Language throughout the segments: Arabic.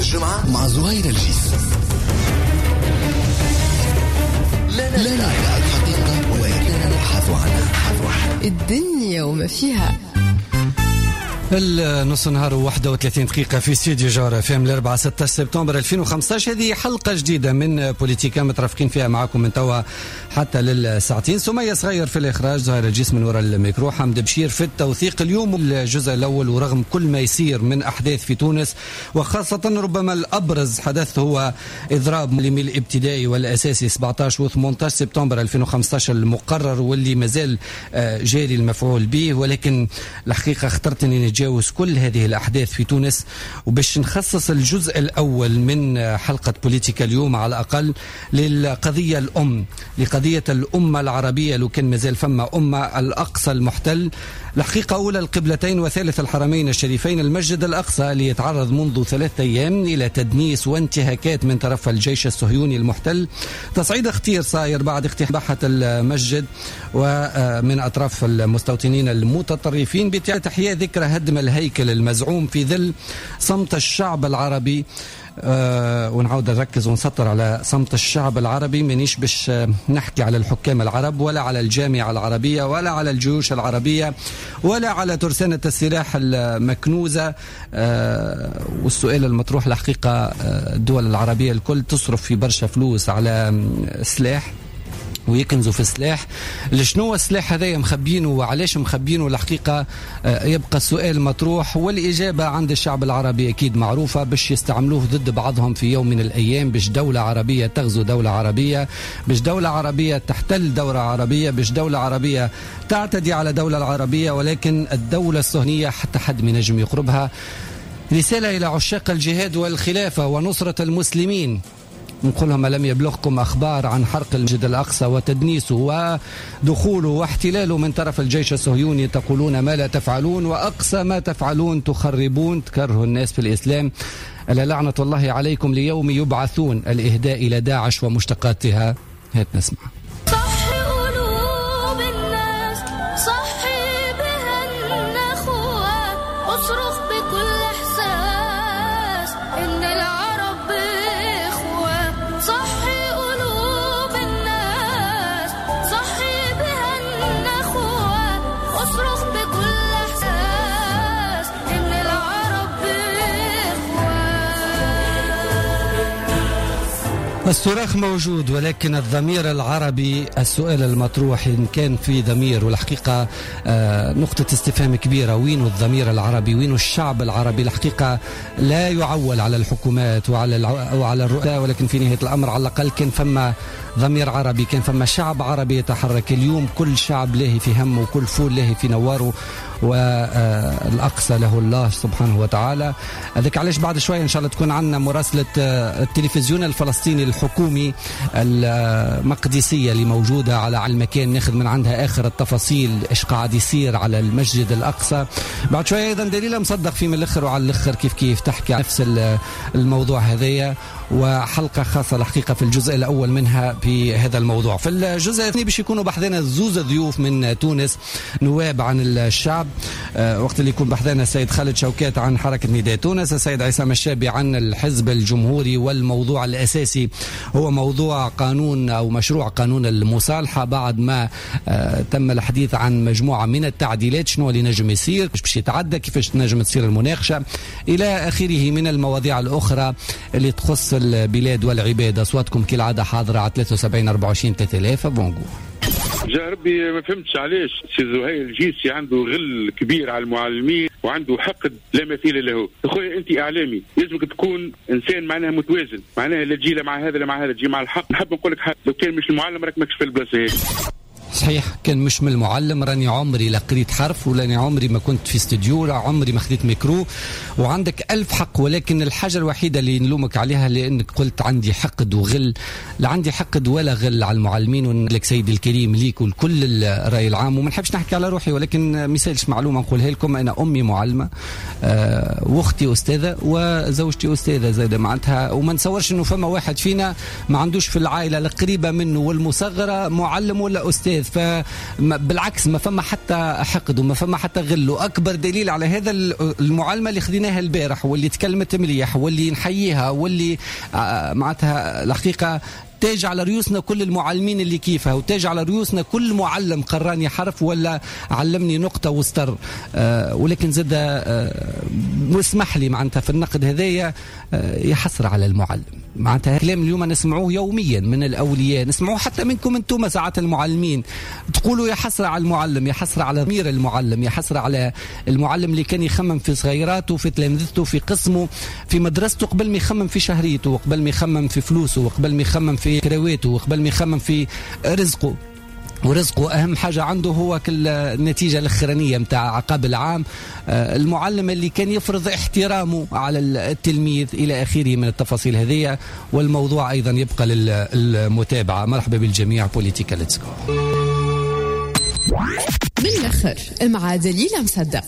الجمعة مع زهير الجيس. لا الحقيقة ولكننا نبحث عنها. الدنيا وما فيها. النص نهار 31 دقيقة في استديو جارة فيم 4-16 سبتمبر 2015. هذه حلقة جديدة من بوليتيكا مترافقين فيها معكم من توا حتى للساعتين. سمية صغير في الإخراج، زهير الجيس من وراء الميكرو، حمد بشير في التوثيق. اليوم الجزء الأول، ورغم كل ما يصير من أحداث في تونس وخاصة ربما الأبرز حدث هو إضراب معلمي الابتدائي والأساسي 17 و 18 سبتمبر 2015 المقرر واللي مازال جاري المفعول به، ولكن الحقيقة اخترت أني نتجاوز كل هذه الأحداث في تونس وباش نخصص الجزء الأول من حلقة بوليتيكا اليوم على الأقل للقضية الأم، لقضية الأمة العربية. لو كان مازال فما أمة، الأقصى المحتل الحقيقة أولى القبلتين وثالث الحرمين الشريفين المسجد الأقصى اللي يتعرض منذ 3 أيام إلى تدنيس وانتهاكات من طرف الجيش الصهيوني المحتل. تصعيد اختيار صاير بعد اقتحام المسجد ومن أطراف المستوطنين المتطرفين بتحية ذكرى هدم الهيكل المزعوم في ظل صمت الشعب العربي. ونعود نركز ونسطر على صمت الشعب العربي. منيش باش نحكي على الحكام العرب ولا على الجامعة العربية ولا على الجيوش العربية ولا على ترسانة السلاح المكنوزة. والسؤال المطروح الحقيقة، الدول العربية الكل تصرف في برشا فلوس على سلاح ويكنزوا في السلاح. لشنو السلاح هذا مخبينه وعلاش مخبينه؟ الحقيقة يبقى السؤال مطروح، والإجابة عند الشعب العربي أكيد معروفة، باش يستعملوه ضد بعضهم في يوم من الأيام، باش دولة عربية تغزو دولة عربية، باش دولة عربية تحتل دولة عربية، باش دولة عربية تعتدي على دولة العربية، ولكن الدولة الصهيونية حتى حد من نجم يقربها. رسالة إلى عشاق الجهاد والخلافة ونصرة المسلمين، نقول لهم: ألم يبلغكم أخبار عن حرق المسجد الأقصى وتدنيسه ودخوله واحتلاله من طرف الجيش الصهيوني؟ تقولون ما لا تفعلون، وأقصى ما تفعلون تخربون، تكرهوا الناس في الإسلام. ألا لعنة الله عليكم ليوم يبعثون، الإهداء إلى داعش ومشتقاتها. هات نسمع. الصراخ موجود، ولكن الضمير العربي، السؤال المطروح إن كان في ضمير، والحقيقة نقطة استفهام كبيرة. وين الضمير العربي؟ وين الشعب العربي؟ الحقيقة لا يعول على الحكومات وعلى الرؤساء، ولكن في نهاية الأمر على الأقل كان فما ضمير عربي، كان فما شعب عربي يتحرك. اليوم كل شعب له في همه وكل فول له في نواره، والأقصى له الله سبحانه وتعالى. هذاك علاش بعد شوية إن شاء الله تكون عندنا مراسلة التلفزيون الفلسطيني الحكومي المقدسية اللي موجودة على المكان، ناخذ من عندها آخر التفاصيل إيش قاعد يصير على المسجد الأقصى. بعد شوية أيضا دليل مصدق في من الآخر وعلى الآخر كيف تحكي عن نفس الموضوع هذايا، وحلقة خاصة الحقيقة في الجزء الأول منها في هذا الموضوع. في الجزء الثاني باش يكونوا بحثنا زوز ضيوف من تونس، نواب عن الشعب، وقت اللي يكون بحثنا السيد خالد شوكات عن حركة نداء تونس، السيد عصام الشابي عن الحزب الجمهوري، والموضوع الأساسي هو موضوع قانون أو مشروع قانون المصالحة. بعد ما تم الحديث عن مجموعة من التعديلات، شنو اللي نجم يصير، باش يتعدى، كيفاش نجم تصير المناقشة إلى آخره من المواضيع الأخرى اللي تخص البلاد والعباد. أصواتكم كالعادة حاضرة على 73 24 3000. بونجو جا ربي ما فهمتش علاش سي زهير الجيسي عنده غل كبير على المعلمين وعنده حقد لا مثيل له. اخويا انت اعلامي، لازمك تكون انسان معناها متوازن، معناها لا تجي لا مع هذا لا مع هذا، تجي مع الحق. نحب نقول لك حاجه، لو كان مش المعلم راك ماكش في البلاصه هذه. صحيح، كان مش من المعلم، راني عمري لا قريت حرف، ولا عمري ما كنت في استوديو، ولا عمري ما خديت ميكرو، وعندك ألف حق. ولكن الحاجة الوحيدة اللي نلومك عليها لأنك قلت عندي حقد وغل. لا عندي حقد ولا غل على المعلمين، ونقول لك سيدي الكريم ليك ولكل الرأي العام. وما نحبش نحكي على روحي، ولكن مثالش معلومة نقولها لكم، أنا أمي معلمة، واختي أستاذة، وزوجتي أستاذة زايدة معناتها. وما نصورش إنه فما واحد فينا ما عندوش في العائلة القريبة منه والمصغرة معلم ولا أستاذ. فبالعكس ما فما حتى حقد وما فما حتى غل. وأكبر دليل على هذا المعلمة اللي خديناها البارح واللي تكلمت مليح واللي نحييها واللي معناتها الحقيقة تاج على ريوسنا كل المعلمين اللي كيفها، وتاج على ريوسنا كل معلم قراني حرف ولا علمني نقطة وستر. ولكن زاد واسمح لي معناتها في النقد هذايا يحسر على المعلم. معناتها كلام اليوم نسمعوه يوميا من الأولياء، نسمعوه حتى منكم انتم ساعات المعلمين، تقولوا يا حسرة على المعلم، يا حسرة على ضمير المعلم، يا حسرة على المعلم اللي كان يخمم في صغيراته في تلامذته في قسمه في مدرسته قبل ما يخمم في شهريته وقبل ما يخمم في فلوسه وقبل ما يخمم في كرويته وقبل ما يخمم في رزقه. ورزقه أهم حاجة عنده هو كل النتيجة الأخرانية متاع عقاب العام. المعلم اللي كان يفرض احترامه على التلميذ إلى آخره من التفاصيل هذه. والموضوع أيضا يبقى للمتابعة. مرحبا بالجميع. بوليتيكا ليتس جو من الآخر مع دليل مصدق.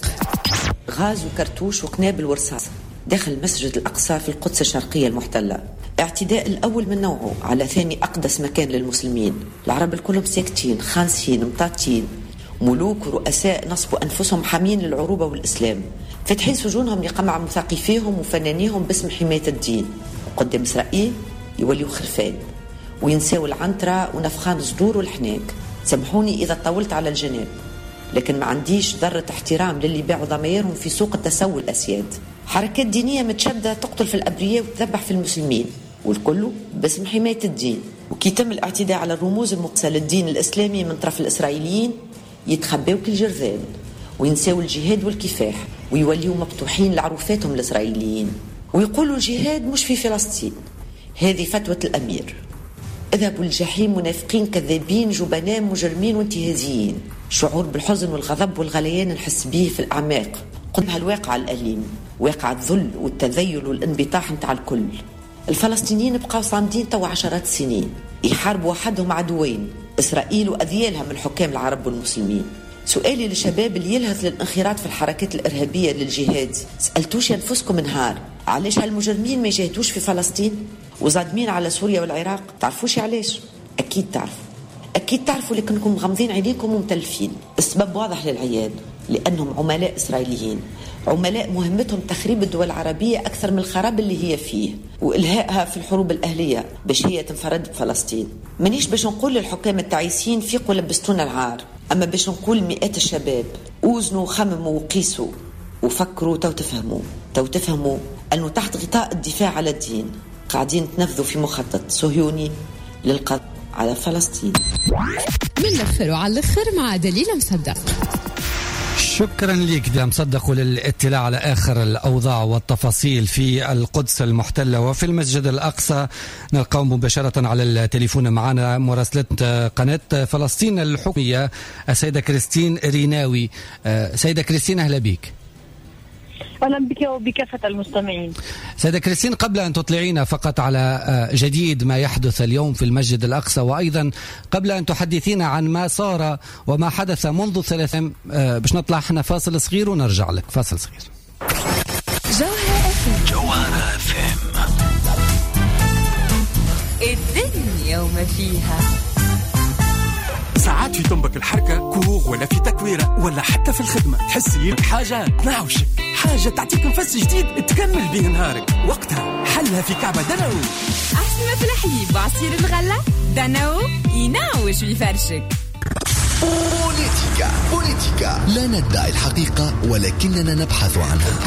غاز وكرتوش وقنابل ورصاص داخل المسجد الأقصى في القدس الشرقية المحتلة. اعتداء الأول من نوعه على ثاني أقدس مكان للمسلمين. العرب الكلهم ساكتين خانسين مطاطين. ملوك ورؤساء نصبوا أنفسهم حامين للعروبة والإسلام، فتحين سجونهم لقمع مثقفيهم وفنانيهم باسم حماية الدين. قدام إسرائيل يوليوا خرفان وينساوا العنترة ونفخان صدور والحناك. سامحوني إذا طولت على الجناب، لكن ما عنديش ذرة احترام للي باعوا ضميرهم في سوق التسول الأسياد. حركات دينية متشدة تقتل في الأبرياء وتذبح في المسلمين، والكل باسم حماية الدين. وكي تم الاعتداء على الرموز المقصى للدين الإسلامي من طرف الإسرائيليين يتخباو كالجرذان وينساو الجهاد والكفاح ويوليوا مفتوحين لعروفاتهم الإسرائيليين ويقولوا الجهاد مش في فلسطين. هذه فتوى الأمير. اذهبوا الجحيم منافقين كذابين جبناء مجرمين وانتهازيين. شعور بالحزن والغضب والغليان نحس به في الأعماق قدام هالواقع الأليم، واقع الذل والتذيل والانبطاح متاع الكل. الفلسطينيين بقاو صامدين توا 10 سنين يحاربوا وحدهم عدوين، إسرائيل وأذيالها من حكام العرب والمسلمين. سؤالي للشباب اللي يلهث للانخراط في الحركات الإرهابية للجهاد، سألتوش أنفسكم نهار علاش هالمجرمين ما يجاهدوش في فلسطين وزادمين على سوريا والعراق؟ تعرفوش علاش؟ أكيد تعرفوا لكنكم مغمضين عينيكم ومتلفين. السبب واضح للعيان، لأنهم عملاء إسرائيليين، عملاء مهمتهم تخريب الدول العربية أكثر من الخراب اللي هي فيه وإلهائها في الحروب الأهلية باش هي تنفرد بفلسطين. منيش باش نقول للحكام التعيسين فيقوا لبستونا العار، أما باش نقول مئات الشباب أوزنوا وخمموا وقيسوا وفكروا تو تفهموا أنه تحت غطاء الدفاع على الدين قاعدين تنفذوا في مخطط صهيوني للقضاء على فلسطين. من الأخر وعلى الأخر مع دليل مصدق. شكرا لك دليل مصدق وللاطلاع على آخر الأوضاع والتفاصيل في القدس المحتلة وفي المسجد الأقصى. نلقاو مباشرة على التليفون معنا مراسلة قناة فلسطين الحكومية السيدة كريستين ريناوي. سيدة كريستين أهلا بك. أهلا بك وبكافة المستمعين. سيدة كريستين، قبل أن تطلعينا فقط على جديد ما يحدث اليوم في المسجد الأقصى، وأيضا قبل أن تحدثينا عن ما صار وما حدث منذ 3 باش نطلع احنا فاصل صغير ونرجع لك. فاصل صغير. جوهرة FM الدنيا وما فيها. ساعات في تنبك الحركة كوغ ولا في تكويرة ولا حتى في الخدمة تحسي حاجة تنعوشك، حاجة تعطيك نفس جديد تكمل به نهارك. وقتها حلها في كعبة دناو. أحسن ما في الحليب وعصير الغلة دناو ينعوش ويفرشك. بوليتيكا لا ندعي الحقيقة ولكننا نبحث عنها.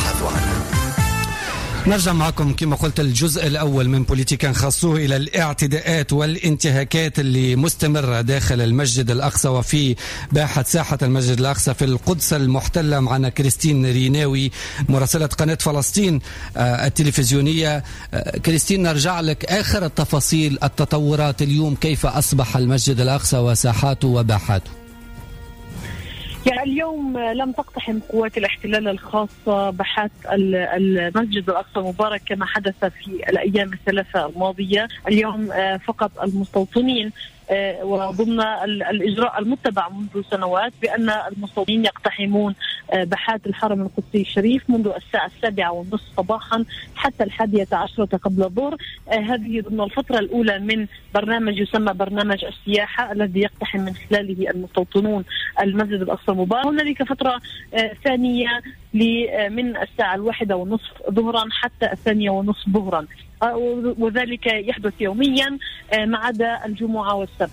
نرجع معكم كما قلت الجزء الأول من بوليتيكا نخصوه إلى الاعتداءات والانتهاكات اللي مستمرة داخل المسجد الأقصى وفي باحة ساحة المسجد الأقصى في القدس المحتلة. معنا كريستين ريناوي مراسلة قناة فلسطين التلفزيونية. كريستين، نرجع لك آخر التفاصيل، التطورات اليوم، كيف أصبح المسجد الأقصى وساحاته وباحاته؟ يعني اليوم لم تقتحم قوات الاحتلال الخاصة باحات المسجد الأقصى المبارك كما حدث في الأيام الثلاثة الماضية. اليوم فقط المستوطنين وضمن الإجراء المتبع منذ سنوات بأن المستوطنين يقتحمون باحات الحرم القدسي الشريف منذ الساعة 7:30 صباحا حتى 11:10 قبل الظهر. هذه ضمن الفترة الأولى من برنامج يسمى برنامج السياحة الذي يقتحم من خلاله المستوطنون المسجد الأقصى المبارك. هنالك فترة ثانية من الساعة 1:30 ظهرا حتى 2:30 ظهرا، وذلك يحدث يوميا ما عدا الجمعة والسبت.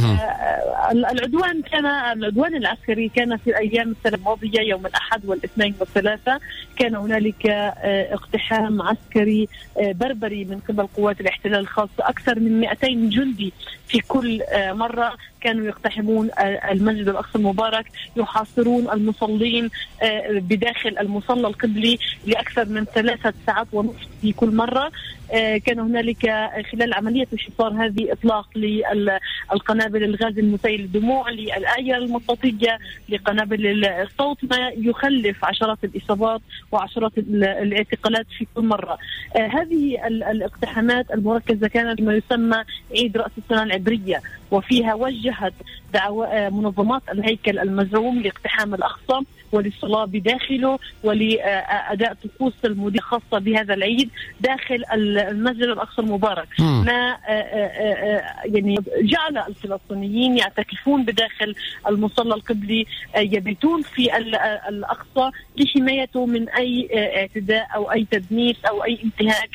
العدوان العسكري كان في الأيام الثلاث الماضية يوم الأحد والاثنين والثلاثة. كان هنالك اقتحام عسكري بربري من قبل قوات الاحتلال الخاصة، أكثر من 200 جندي في كل مرة كانوا يقتحمون المسجد الأقصى المبارك، يحاصرون المصلين بداخل المصلى القبلي لأكثر من 3 ساعات ونصف في كل مرة. كان هنالك خلال عملية الحصار هذه إطلاق للقنابل الغاز المسيل للدموع، للآية المطاطية، لقنابل الصوت، ما يخلف عشرات الإصابات وعشرات الاعتقالات في كل مرة. هذه الاقتحامات المركزة كانت ما يسمى عيد رأس السنة العبرية، وفيها وجهت منظمات الهيكل المزعوم لاقتحام الأقصى وللصلاة بداخله ولأداء طقوس المودية خاصة بهذا العيد داخل المسجد الأقصى المبارك. ما يعني جعل الفلسطينيين يعتكفون بداخل المصلى القبلي، يبيتون في الأقصى لحمايته من أي اعتداء أو أي تدنيس أو أي انتهاك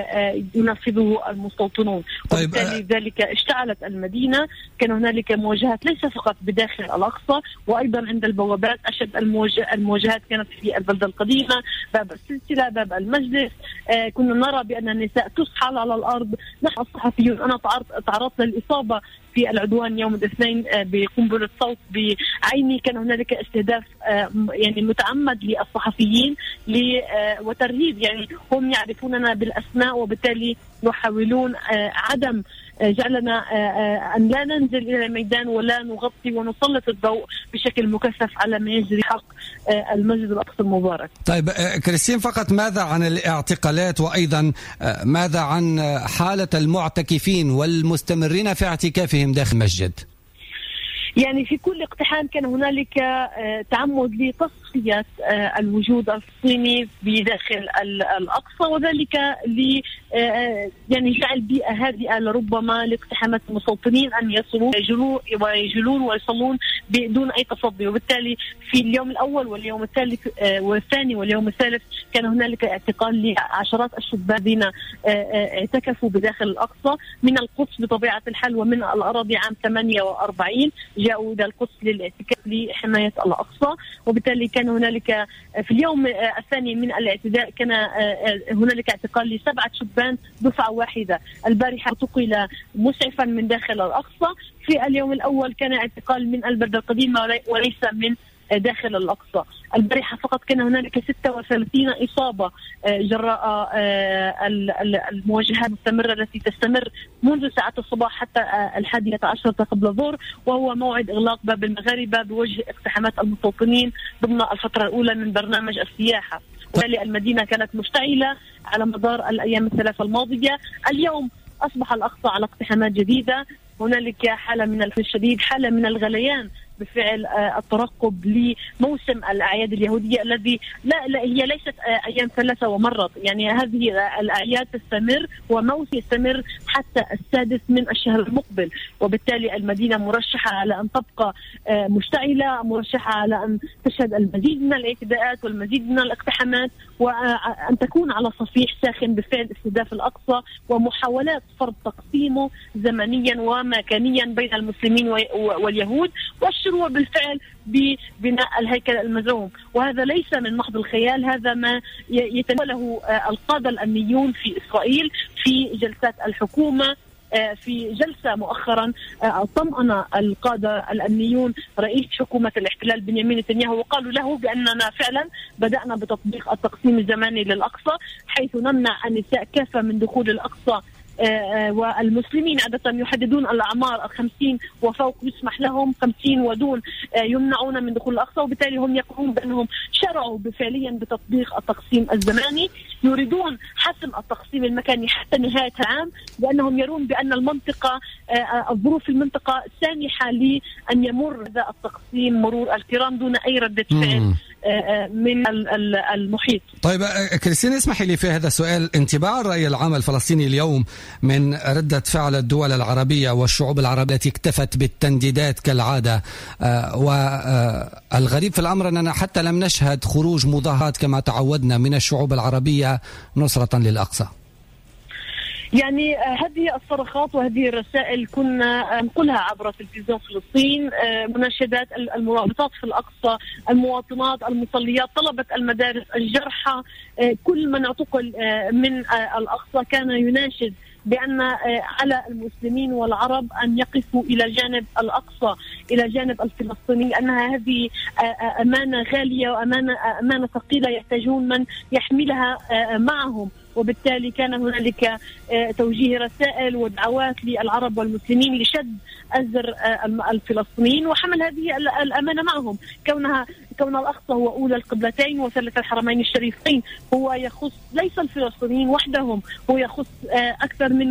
ينفذه المستوطنون. وبالتالي ذلك اشتعلت المدينة. كان هنالك مواجهات ليس فقط بداخل الأقصى وأيضا عند البوابات. أشد المواجهات كانت في البلدة القديمة، باب السلسلة، باب المجلس. كنا نرى بأن النساء تسحل على الأرض. نحن الصحفيون أنا تعرضت للإصابة في العدوان يوم الاثنين بقنبلة صوت بعيني. كان هنالك استهداف يعني متعمد للصحفيين وترهيب، يعني هم يعرفوننا بالأسماء وبالتالي يحاولون عدم جعلنا أن لا ننزل إلى الميدان ولا نغطي ونسلط الضوء بشكل مكثف على ما يجري حق المسجد الأقصى المبارك. طيب كريستين، فقط ماذا عن الاعتقالات وأيضا ماذا عن حالة المعتكفين والمستمرين في اعتكافهم داخل المسجد؟ يعني في كل اقتحام كان هنالك تعمد لتصفية الوجود الفلسطيني بداخل الأقصى، وذلك يعني جعل بيئة هادئة لربما لاقتحامات المستوطنين أن يصلوا ويجلون ويصلون بدون أي تصدي. وبالتالي في اليوم الأول واليوم الثالث والثاني واليوم الثالث كان هنالك اعتقال لعشرات الشباب الذين اعتكفوا بداخل الأقصى من القدس بطبيعة الحال ومن الأراضي عام 48 جاءوا إلى القدس للاعتكاف لحماية الأقصى. وبالتالي كان هنالك في اليوم الثاني من الاعتداء كان هنالك اعتقال ل7 شبان دفعة واحدة. البارحة اعتقل مسعفا من داخل الأقصى. في اليوم الأول كان اعتقال من البلدة القديمة وليس من داخل الأقصى. البارحة فقط كان هنالك 36 إصابة جراء المواجهات المستمرة التي تستمر منذ ساعات الصباح حتى 11:10 قبل الظهر، وهو موعد إغلاق باب المغاربة بوجه اقتحامات المستوطنين ضمن الفترة الأولى من برنامج السياحة. وبالتالي المدينة كانت مشتعلة على مدار الأيام الثلاثة الماضية. اليوم أصبح الأقصى على اقتحامات جديدة. هنالك حالة من الخوف الشديد، حالة من الغليان بفعل الترقب لموسم الأعياد اليهودية الذي لا هي ليست أيام 3 ومرت، يعني هذه الأعياد تستمر وموسم يستمر حتى 6 من الشهر المقبل. وبالتالي المدينة مرشحة على أن تبقى مشتعلة، مرشحة على أن تشهد المزيد من الاعتداءات والمزيد من الاقتحامات، وأن تكون على صفيح ساخن بفعل استهداف الأقصى ومحاولات فرض تقسيمه زمنيا ومكانيا بين المسلمين واليهود والشروع بالفعل ببناء الهيكل المزعوم. وهذا ليس من محض الخيال، هذا ما يتناوله القادة الأمنيون في إسرائيل في جلسات الحكومة. في جلسة مؤخرا طمأن القادة الأمنيون رئيس حكومة الاحتلال بنيامين نتنياهو وقالوا له بأننا فعلا بدأنا بتطبيق التقسيم الزمني للأقصى، حيث نمنع النساء كافة من دخول الأقصى، والمسلمين عادة يحددون الأعمار 50 وفوق يسمح لهم، 50 ودون يمنعون من دخول الأقصى. وبالتالي هم يقولون بأنهم شرعوا فعليا بتطبيق التقسيم الزماني. يريدون حسم التقسيم المكاني حتى نهاية العام، لأنهم يرون بأن المنطقة الظروف المنطقة سامحة لأن يمر هذا التقسيم مرور الكرام دون أي ردة فعل من المحيط. طيب كريستين، اسمحي لي في هذا السؤال، انطباع الرأي العام الفلسطيني اليوم من ردة فعل الدول العربية والشعوب العربية التي اكتفت بالتنديدات كالعادة، والغريب في الأمر أننا حتى لم نشهد خروج مظاهرات كما تعودنا من الشعوب العربية نصرة للأقصى. يعني هذه الصرخات وهذه الرسائل كنا نقولها عبر تلفزيون فلسطين، مناشدات المرابطات في الأقصى، المواطنات، المصليات، طلبة المدارس، الجرحى، كل من اعتقل من الأقصى كان يناشد بأن على المسلمين والعرب أن يقفوا إلى جانب الأقصى، إلى جانب الفلسطيني، لأنها هذه أمانة غالية وأمانة ثقيلة يحتاجون من يحملها معهم. وبالتالي كان هنالك توجيه رسائل ودعوات للعرب والمسلمين لشد أزر الفلسطينيين وحمل هذه الأمانة معهم. كون الأقصى هو أولى القبلتين وثالث الحرمين الشريفين، هو يخص ليس الفلسطينيين وحدهم، هو يخص أكثر من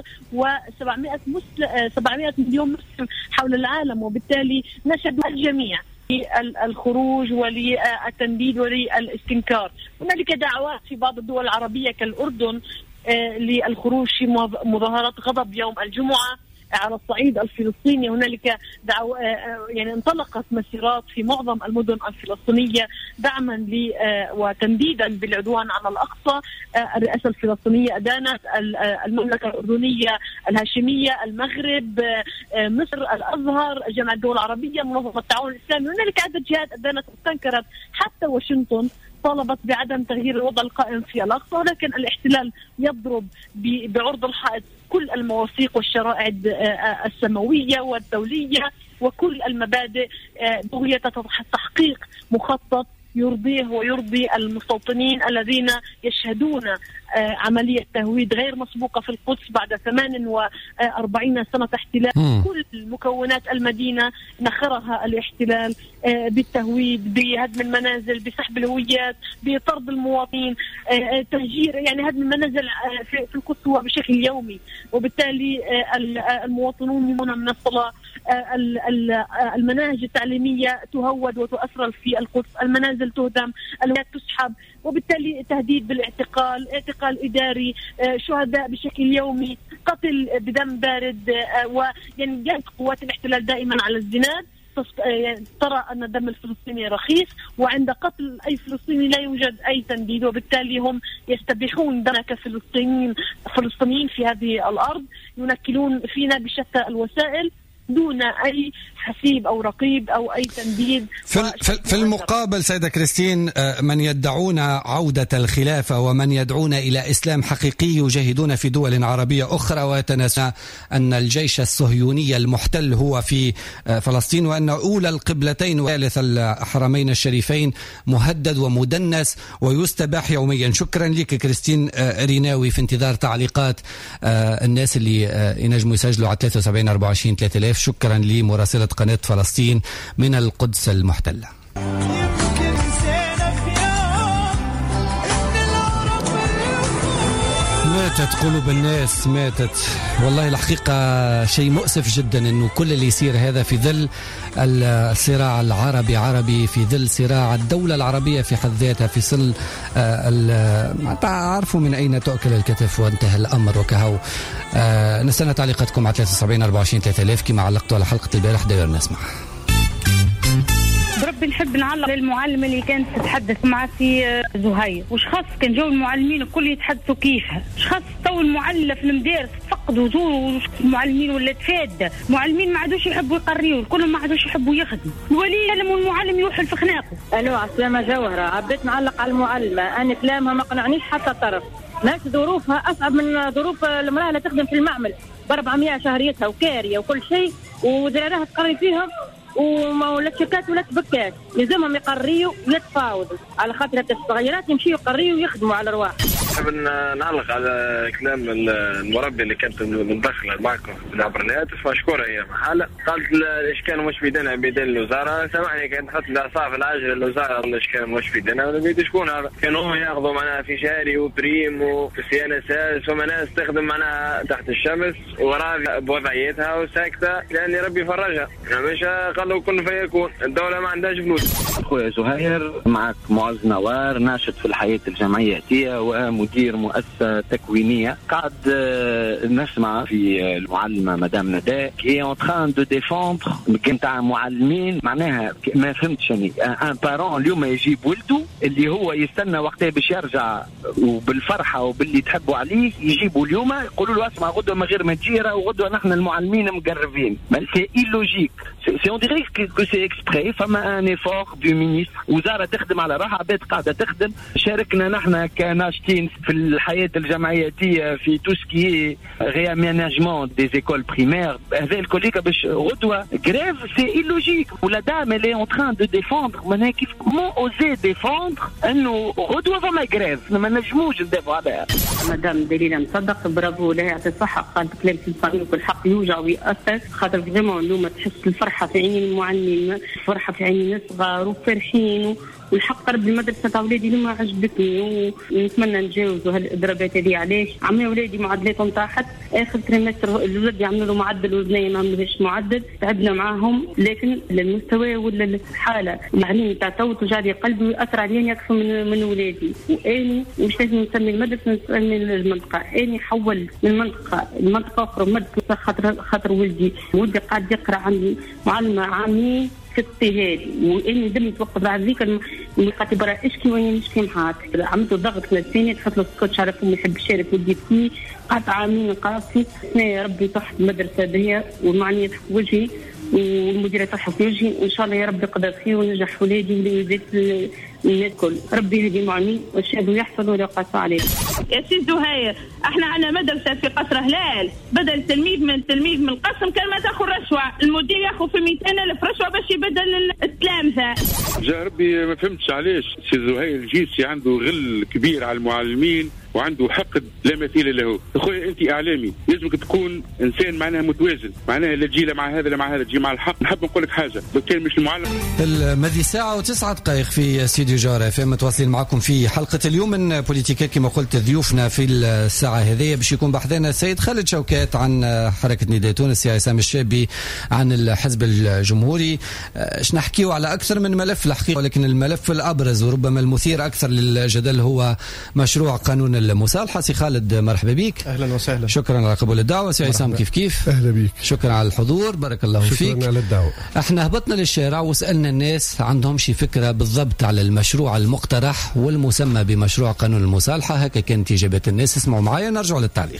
1,700 مليون مسلم حول العالم. وبالتالي نشد الجميع للخروج وللتنديد وللاستنكار. هنالك دعوات في بعض الدول العربية كالأردن للخروج في مظاهرات غضب يوم الجمعة. على الصعيد الفلسطيني هنالك يعني انطلقت مسيرات في معظم المدن الفلسطينية دعما وتنديدا بالعدوان على الأقصى. الرئاسة الفلسطينية أدانت المملكة الأردنية، الهاشمية، المغرب، مصر، الأزهر، جامعة الدول العربية، منظمة التعاون الإسلامي. هنالك عدة جهات أدانت واستنكرت، حتى واشنطن طالبت بعدم تغيير الوضع القائم في الأقصى، ولكن الاحتلال يضرب بعرض الحائط كل المواثيق والشرائع السماوية والدولية وكل المبادئ بغية تحقيق مخطط يرضيه ويرضي المستوطنين الذين يشهدون عملية تهويد غير مسبوقة في القدس بعد 48 سنة احتلال. كل مكونات المدينة نخرها الاحتلال بالتهويد، بهدم المنازل، بسحب الهويات، بطرد المواطنين، تهجير، يعني هدم المنازل في القدس هو بشكل يومي. وبالتالي المواطنون يمنعون من الصلاة، المناهج التعليمية تهود وتؤثر في القدس، المنازل تهدم، الهويات تسحب، وبالتالي تهديد بالاعتقال، اعتقال إداري، شهداء بشكل يومي، قتل بدم بارد. ويعني جاءت قوات الاحتلال دائما على الزناد، ترى أن الدم الفلسطيني رخيص، وعند قتل أي فلسطيني لا يوجد أي تنديد، وبالتالي هم يستبيحون دمنا كفلسطينيين في هذه الأرض، ينكلون فينا بشتى الوسائل دون أي حسيب أو رقيب أو أي تنديد. في المقابل سيدة كريستين، من يدعون عودة الخلافة ومن يدعون إلى إسلام حقيقي يجاهدون في دول عربية أخرى ويتناسون أن الجيش الصهيوني المحتل هو في فلسطين، وأن أولى القبلتين وثالث الحرمين الشريفين مهدد ومدنس ويستباح يوميا. شكرا لك كريستين ريناوي، في انتظار تعليقات الناس اللي ينجموا يسجلوا على 73 24 3000. شكرا لمراسلة قناة فلسطين من القدس المحتلة. ماتت قلوب الناس، ماتت والله. الحقيقة شيء مؤسف جدا أنه كل اللي يصير هذا في ظل الصراع العربي، في ظل صراع الدولة العربية في حد ذاتها، في ظل تعرفوا من أين تؤكل الكتف وانتهى الأمر وكهو. نستنى تعليقاتكم على 73 24 3000 كما علقتوا على حلقة البارح. داير نسمع. بربي نحب نعلق المعلمة اللي كانت تتحدث مع في زهير، وش خاص كان جو المعلمين الكل يتحدثوا كيفها، وش خاص تو المعلمة في المدارس تفقدوا زوروا المعلمين ولا تفاد المعلمين ما عادوش يحبوا يقريوا، كلهم ما عادوش يحبوا يخدموا، الولي يعلموا المعلم يوحل في خناقه. الو عسلامة جوهرة، عبيت نعلق على المعلمة، أنا كلامها ما قنعنيش حتى طرف، ناس ظروفها أصعب من ظروف المرأة اللي تخدم في المعمل ب400 شهريتها وكارية وكل شيء، وذرارها تقري فيهم ولا تشكات ولا تبكات، لازمهم يقريوا ويتفاوضوا على خاطر التغيرات يمشيوا يقريوا ويخدموا على الرواح. نحب نعلق على كلام المربي اللي كانت متدخله معكم عبر الهاتف، مشكوره هي محاله. قالت الاشكال مش في ايدينا بيدين الوزاره، سامحني كانت تحط الاعصاب العاجله للوزاره، الاشكال مش في ايدينا ولا بيد شكون هذا. كانوا ياخذوا معناها في شهري وبريم وفي CNSS، وما ناس تخدم معناها تحت الشمس وراضيه بوضعيتها وساكته لان ربي يفرجها، مش قالوا كن فيكون. الدوله ما عندهاش فلوس. اخويا زهير معك معز نوار، ناشط في الحياه الجمعياتيه ومدير مؤسسه تكوينيه. قاعد نسمع في المعلمه مدام نداء كي اون تران دو ديفوندر نتاع معلمين، معناها ما فهمتش اني ان بارون اليوم يجيب ولده اللي هو يستنى وقتها باش يرجع وبالفرحه وباللي تحبوا عليه، يجيبوا اليوم يقولوا له اسمع غدوه من غير ما تجيره وغدوه نحن المعلمين مقربين. سي ايلوجيك، سي اون ديريك كو سي اكسبري. فما ان ايفور دو مينيستر، وزاره تخدم على روحها، عباد قاعده تخدم. شاركنا نحن كناشطين في الحياه الجمعياتيه في تو سكي رياميناجمون دي زيكول بريمير، هذا الكوليكا باش غدوه غريف سي ايلوجيك. ولا دام اللي اون تران دو ديفوندر، معناها كيف مو اوزي ديفوندر انه غدوه فما غريف، ما نجموش ندافعوا عليها. مدام دليلة مصدق برافو لها، يعطي الصحة، قالت كلام في الصميم والحق يوجع ويأثر، خاطر فريمون اليوم تحس الفرحة في عين المعلمين، الفرحة في عين الناس صغار وفرحين، والحق ربي المدرسة تاع ولادي اللي ما عجبتني، ونتمنى نتجاوزوا هالإضرابات هذه. علاش عمي ولادي معدلاتهم طاحت، آخر تريمستر الولاد يعملوا له معدل والبنية ما عملوش معدل، تعبنا معاهم، لكن المستوى ولا الحالة العلمية تاع تو توجع قلبي ويأثر عليا أكثر من ولادي. وأني مش لازم نسمي المدرسة، نسمي المنطقة. أني حول من المنطقة أخرى مدرسة خاطر ولدي قاعد يقرأ عند معلمة عامين في اضطهاد، واني دمي توقف بعد ذيك نلقى برا اشكي واني نشكي معاك. عملت ضغط للثاني، تحط له سكوتش على فمي، يحب يشارك ودي فيه، قعدت عامين قاسي. يا ربي تحت المدرسه بهي والمعنيه في وجهي والمديره تاعها في وجهي، وان شاء الله يا ربي قدر خير ونجح ولادي ولادي الناس الكل. ربي يهدي المعني والشهد يحصل ولا يقاس عليه. يا سي زهير، احنا عندنا مدرسه في قصر هلال، بدل تلميذ من القسم كان ما تاخذ رشوه، المدير ياخذ في 200,000 رشوه باش يبدل التلامذه. جا ربي ما فهمتش علاش سي زهير الجيسي عنده غل كبير على المعلمين وعنده حقد لا مثيل له. اخويا انت اعلامي، لازمك تكون انسان معناها متوازن، معناها لا تجي لا مع هذا لا مع هذا، تجي مع الحق. نحب نقول لك حاجه، لو كان مش المعلم. المدي ساعه و9 دقائق في استديو جارة FM، متواصلين معكم في حلقه اليوم من بوليتيكا. كما قلت ضيوفنا في الساعه هذه باش يكون بحثنا السيد خالد شوكات عن حركه نداء تونس، يا عصام الشابي عن الحزب الجمهوري. اش نحكيو على اكثر من ملف الحقيقه، ولكن الملف الابرز وربما المثير اكثر للجدل هو مشروع قانون المصالحه. سي خالد مرحبا بك. اهلا وسهلا. شكرا على قبول الدعوه. سي عصام كيف اهلا بك. شكرا على الحضور، بارك الله فيك. شكرا على الدعوه. احنا هبطنا للشارع وسالنا الناس عندهم شي فكره بالضبط على المشروع المقترح والمسمى بمشروع قانون المصالحه. هكا كانت اجابات الناس. اسمعوا معايا نرجع للتعليق.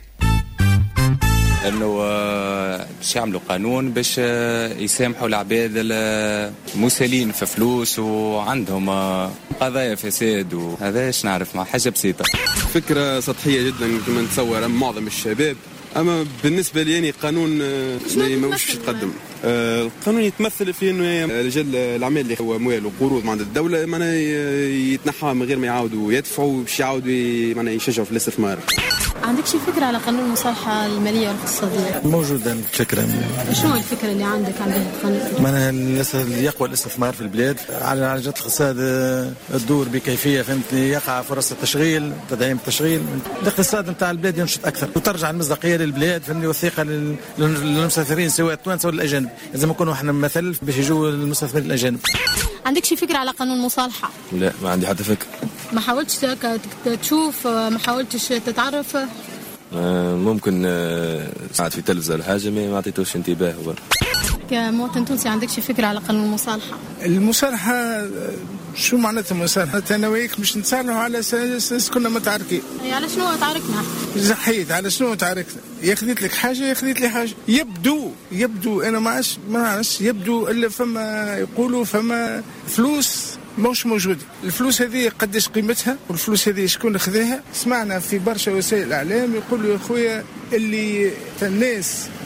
انه باش يعملوا قانون باش يسامحوا العباد المسالين في فلوس وعندهم قضايا فساد، وهذا ايش نعرف مع حاجه بسيطه. فكره سطحيه جدا كما نتصور معظم الشباب، اما بالنسبه لي يعني قانون ما مش يتقدم. القانون يتمثل في انه رجال الاعمال اللي هو اموال وقروض عند الدوله معناها يتنحى من غير ما يعاودوا يدفعوا، باش يعاودوا معناها يشجعوا في الاستثمار. عندك شي فكره على قانون المصالحه الماليه والاقتصاديه؟ موجوده الفكره. شنو الفكره اللي عندك عن هذا القانون؟ معناها يقوى الاستثمار في البلاد على جهه الاقتصاد، الدور بكيفيه فهمتني، يقع فرص التشغيل، تدعيم التشغيل، الاقتصاد نتاع البلاد ينشط اكثر وترجع المصداقيه للبلاد فهمتني، والثقه للمستثمرين سواء التوانسه ولا الاجانب. لازم نكونوا احنا مثل باش يجوا المستثمرين الاجانب. عندك شي فكره على قانون المصالحه؟ لا ما عندي حتى فكره. ما حاولتش تشوف، ما حاولتش تتعرف؟ ممكن ساعات في تلفزة الحاجة ما عطيتوش انتباه. كمواطن تونسي عندك شي فكرة على قانون المصالحة؟ المصالحة شو معناتها المصالحة؟ أنا وياك مش نتصالحوا على أساس كنا متعاركين. على شنو تعاركنا؟ زحيت على شنو تعاركنا؟ ياخذت لك حاجة ياخذت لي حاجة. يبدو أنا ما نعرفش يبدو إلا فما يقولوا فما فلوس مش موجودة. الفلوس هذه قديش قيمتها والفلوس هذه شكون خذاها؟ سمعنا في برشا وسائل الإعلام يقولوا يا خويا اللي الناس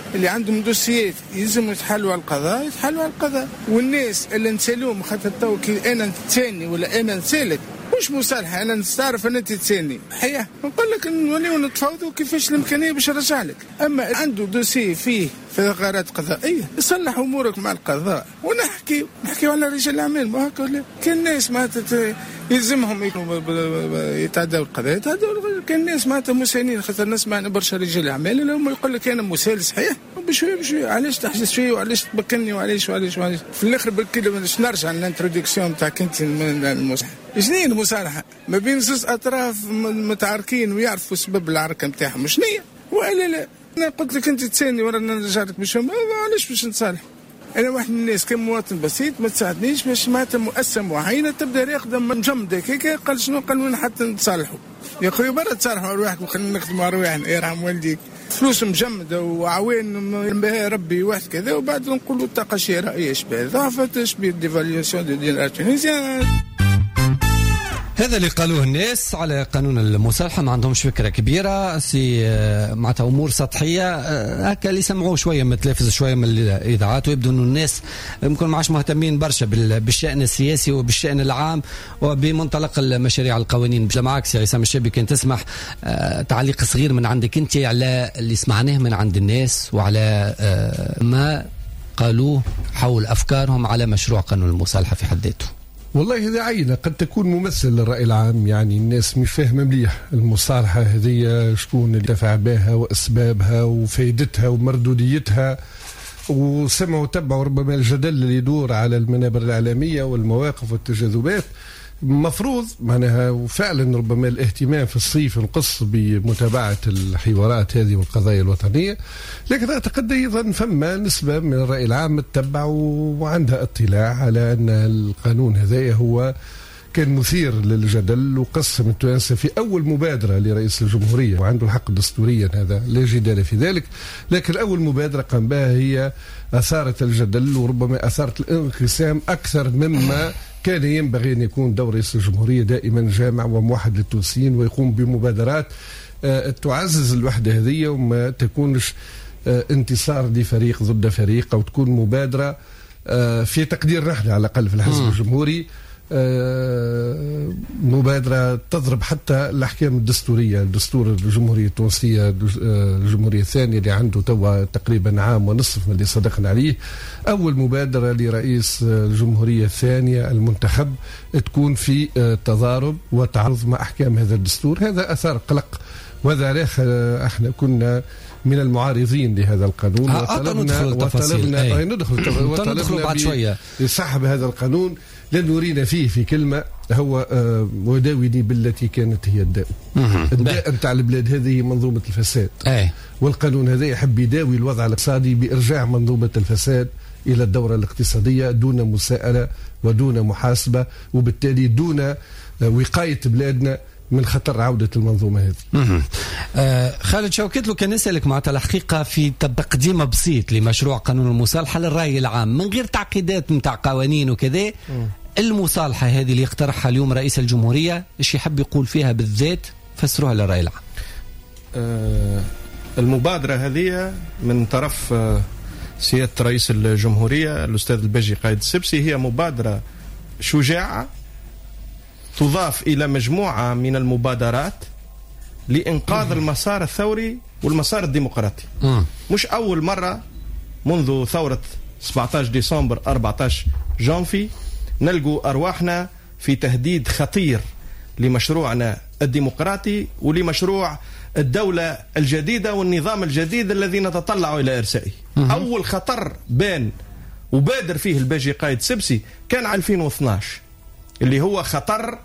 اللي عندهم دوسيات يلزم يتحلوا على القضاء يتحلوا على القضاء. والناس اللي نسالوهم خاطر تو كي انا نتساني ولا انا نسالك مش مصالحه، انا نستعرف ان انت تساني حياه نقول لك نوليو نتفاوضوا كيفاش الامكانيه باش نرجع لك. اما عنده دوسي فيه ثغرات قضائيه يصلح امورك مع القضاء ونحكي على رجال الاعمال. ما هكا كان الناس معناتها يلزمهم يتعداو القضايا يتعداو. كان الناس معناتها مسانين خاطر نسمع برشا رجال اعمال اللي هم يقول لك انا مسال صحيح بشويه علاش تحجز فيه وعلاش تبكني وعلاش في الاخر بالكلمه باش نرجع للانتروديكسيون تاعك انت المصالحه. شنو المصالحه؟ ما بين زوج اطراف متعاركين ويعرفوا سبب العركه نتاعهم شنو هي والا لا. انا قلت لك انت تساني ورا نرجع لك باش علاش باش نصالح؟ انا واحد من الناس كمواطن بسيط ما تساعدنيش باش معناتها مؤسسه معينه تبدا راقده مجمده هيك قال شنو قالوا حتى نتصالحوا. يا خويا برا تصالحوا روحك وخلينا نخدموا رواحنا يرحم والديك. فلوس مجمده وعوين بها ربي واحد كذا وبعد نقولوا طاقه شرائيه شبه ضعفت شبه ديفاليوسيون دو دينار تونيزيان. هذا اللي قالوه الناس على قانون المصالحة، ما عندهمش فكرة كبيرة، سي معناتها أمور سطحية هكا اللي سمعوه شوية من التلفزيون شوية من الإذاعات، ويبدو أنه الناس ممكن معاش مهتمين برشا بالشأن السياسي وبالشأن العام وبمنطلق المشاريع القوانين. معك سي عصام الشابي كان تسمح تعليق صغير من عندك أنت على اللي سمعناه من عند الناس وعلى ما قالوه حول أفكارهم على مشروع قانون المصالحة في حد ذاته. والله هذه عينة قد تكون ممثل للرأي العام، يعني الناس مش فاهمة مليح المصالحة هذه شكون اللي دفع بها وأسبابها وفائدتها ومردوديتها، وسمعوا تبعوا ربما الجدل اللي يدور على المنابر الإعلامية والمواقف والتجاذبات. مفروض معناها وفعلا ربما الاهتمام في الصيف نقص بمتابعة الحوارات هذه والقضايا الوطنية، لكن أعتقد أيضا فما نسبة من الرأي العام تتبع وعندها اطلاع على أن القانون هذا هو كان مثير للجدل وقسم التوانسة في أول مبادرة لرئيس الجمهورية، وعنده الحق دستوريا هذا لا جدال في ذلك، لكن أول مبادرة قام بها هي أثارت الجدل وربما أثارت الانقسام أكثر مما كان ينبغي أن يكون دور رئيس الجمهورية دائما جامع وموحد للتونسيين ويقوم بمبادرات تعزز الوحدة هذه وما تكونش انتصار لفريق ضد فريق، أو تكون مبادرة في تقدير نحن على الأقل في الحزب الجمهوري مبادرة تضرب حتى الأحكام الدستورية. الدستور الجمهورية التونسية الجمهورية الثانية اللي عنده توا تقريبا عام ونصف من اللي صدقنا عليه، أول مبادرة لرئيس الجمهورية الثانية المنتخب تكون في تضارب وتعارض مع أحكام هذا الدستور. هذا أثار قلق، وهذا احنا كنا من المعارضين لهذا القانون وطلبنا بعد شوية لسحب هذا القانون، لأنه يرينا فيه في كلمة هو وداوني بالتي كانت هي الداء. الداء نتاع البلاد هذه منظومة الفساد، والقانون هذا يحب يداوي الوضع الاقتصادي بإرجاع منظومة الفساد إلى الدورة الاقتصادية دون مساءلة ودون محاسبة، وبالتالي دون وقاية بلادنا من خطر عودة المنظومة هذه. خالد شوكت له كان نسألك معناتها الحقيقة في تقديم بسيط لمشروع قانون المصالحة للرأي العام من غير تعقيدات متاع قوانين وكذا، المصالحة هذه اللي اقترحها اليوم رئيس الجمهورية ايش يحب يقول فيها بالذات؟ فسروها للرأي العام. المبادرة هذه من طرف سيادة رئيس الجمهورية الأستاذ الباجي قايد السبسي هي مبادرة شجاعة تضاف إلى مجموعة من المبادرات لإنقاذ المسار الثوري والمسار الديمقراطي. مش أول مرة منذ ثورة 17 ديسمبر 14 جانفي نلقوا أرواحنا في تهديد خطير لمشروعنا الديمقراطي ولمشروع الدولة الجديدة والنظام الجديد الذي نتطلع إلى إرسائه. أول خطر بان وبادر فيه الباجي قايد سبسي كان 2012 اللي هو خطر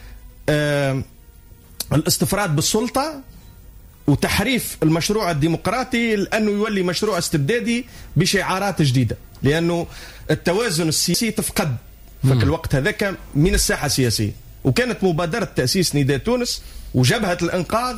الاستفراد بالسلطة وتحريف المشروع الديمقراطي لأنه يولي مشروع استبدادي بشعارات جديدة، لأنه التوازن السياسي تفقد في الوقت هذاك من الساحة السياسية. وكانت مبادرة تأسيس نداء تونس وجبهة الإنقاذ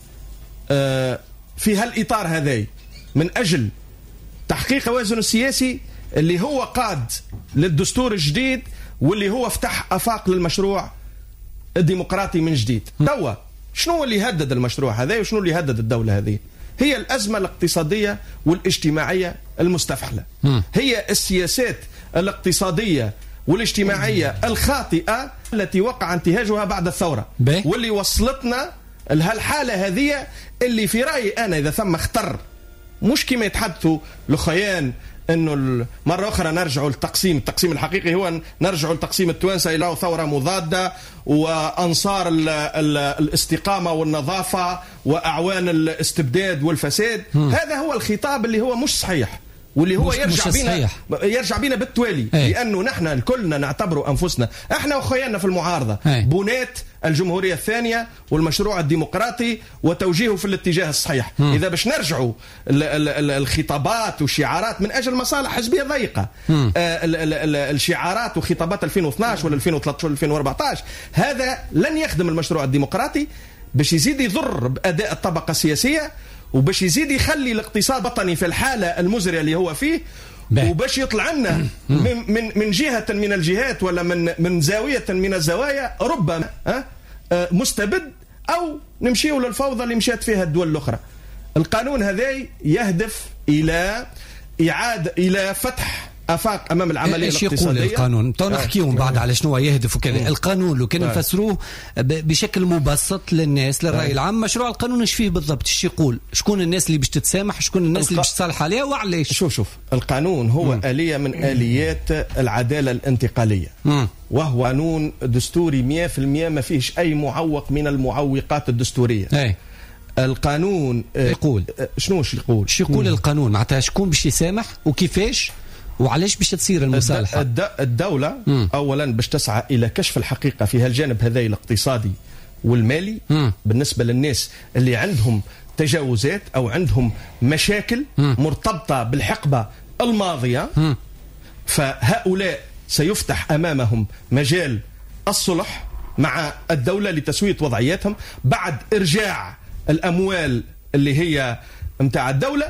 في هالإطار هذا من أجل تحقيق توازن السياسي اللي هو قاد للدستور الجديد واللي هو فتح أفاق للمشروع الديمقراطي من جديد. توا شنو اللي يهدد المشروع هذا وشنو اللي يهدد الدولة هذه؟ هي الأزمة الاقتصادية والاجتماعية المستفحلة. هي السياسات الاقتصادية والاجتماعية الخاطئة التي وقع انتهاجها بعد الثورة واللي وصلتنا لهالحالة هذه اللي في رأيي أنا إذا ثم اختر مش كما يتحدثوا لخيان انه مرة أخرى نرجعوا للتقسيم. التقسيم الحقيقي هو نرجعوا لتقسيم التوانسة إلى ثورة مضادة وأنصار الاستقامة والنظافة وأعوان الاستبداد والفساد. هذا هو الخطاب اللي هو مش صحيح واللي هو يرجع بينا بالتوالي. لأنه نحن الكلنا نعتبر أنفسنا احنا وخياننا في المعارضة بنات الجمهورية الثانية والمشروع الديمقراطي وتوجيهه في الاتجاه الصحيح. إذا باش نرجعوا الخطابات والشعارات من أجل مصالح حزبية ضيقة، الشعارات وخطابات 2012 ولا 2013 ولا 2014 هذا لن يخدم المشروع الديمقراطي، باش يزيد يضر بأداء الطبقة السياسية وباش يزيد يخلي الاقتصاد الوطني في الحالة المزرية اللي هو فيه، وباش يطلع لنا من جهة من الجهات ولا من زاوية من الزوايا ربما مستبد أو نمشيو للفوضى اللي مشات فيها الدول الأخرى. القانون هذا يهدف إلى فتح آفاق أمام العملية الاقتصادية. يقول القانون نحكيهم بعد على شنو يهدف وكذا. القانون لو كان نفسروه بشكل مبسط للناس للرأي العام، مشروع القانون ايش فيه بالضبط؟ ايش يقول؟ شكون الناس اللي باش تتسامح؟ شكون الناس اللي باش تصالح عليها وعلاش؟ شوف القانون هو آلية من آليات العدالة الانتقالية، وهو قانون دستوري 100% ما فيهش أي معوق من المعوقات الدستورية. القانون يقول شنو يقول القانون معناتها شكون باش يسامح وكيفاش وعلاش باش تصير المصالحة؟ الدولة أولا باش تسعى إلى كشف الحقيقة في هالجانب هذا الاقتصادي والمالي بالنسبة للناس اللي عندهم تجاوزات أو عندهم مشاكل مرتبطة بالحقبة الماضية. فهؤلاء سيفتح أمامهم مجال الصلح مع الدولة لتسوية وضعياتهم بعد إرجاع الأموال اللي هي متاع الدولة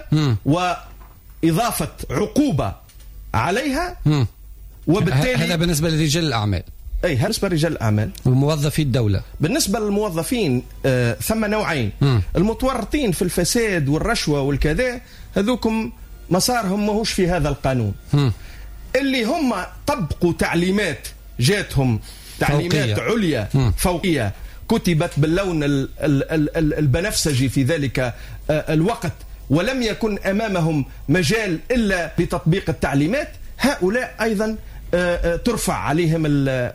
وإضافة عقوبة عليها. وبالتالي هذا بالنسبة لرجال الأعمال. هذا بالنسبة لرجال الأعمال وموظفي الدولة. بالنسبة للموظفين ثم نوعين. المتورطين في الفساد والرشوة والكذا هذوكم مسارهم ماهوش في هذا القانون. اللي هم طبقوا تعليمات جاتهم تعليمات عليا فوقية كتبت باللون البنفسجي في ذلك الوقت ولم يكن أمامهم مجال إلا لتطبيق التعليمات، هؤلاء أيضا ترفع عليهم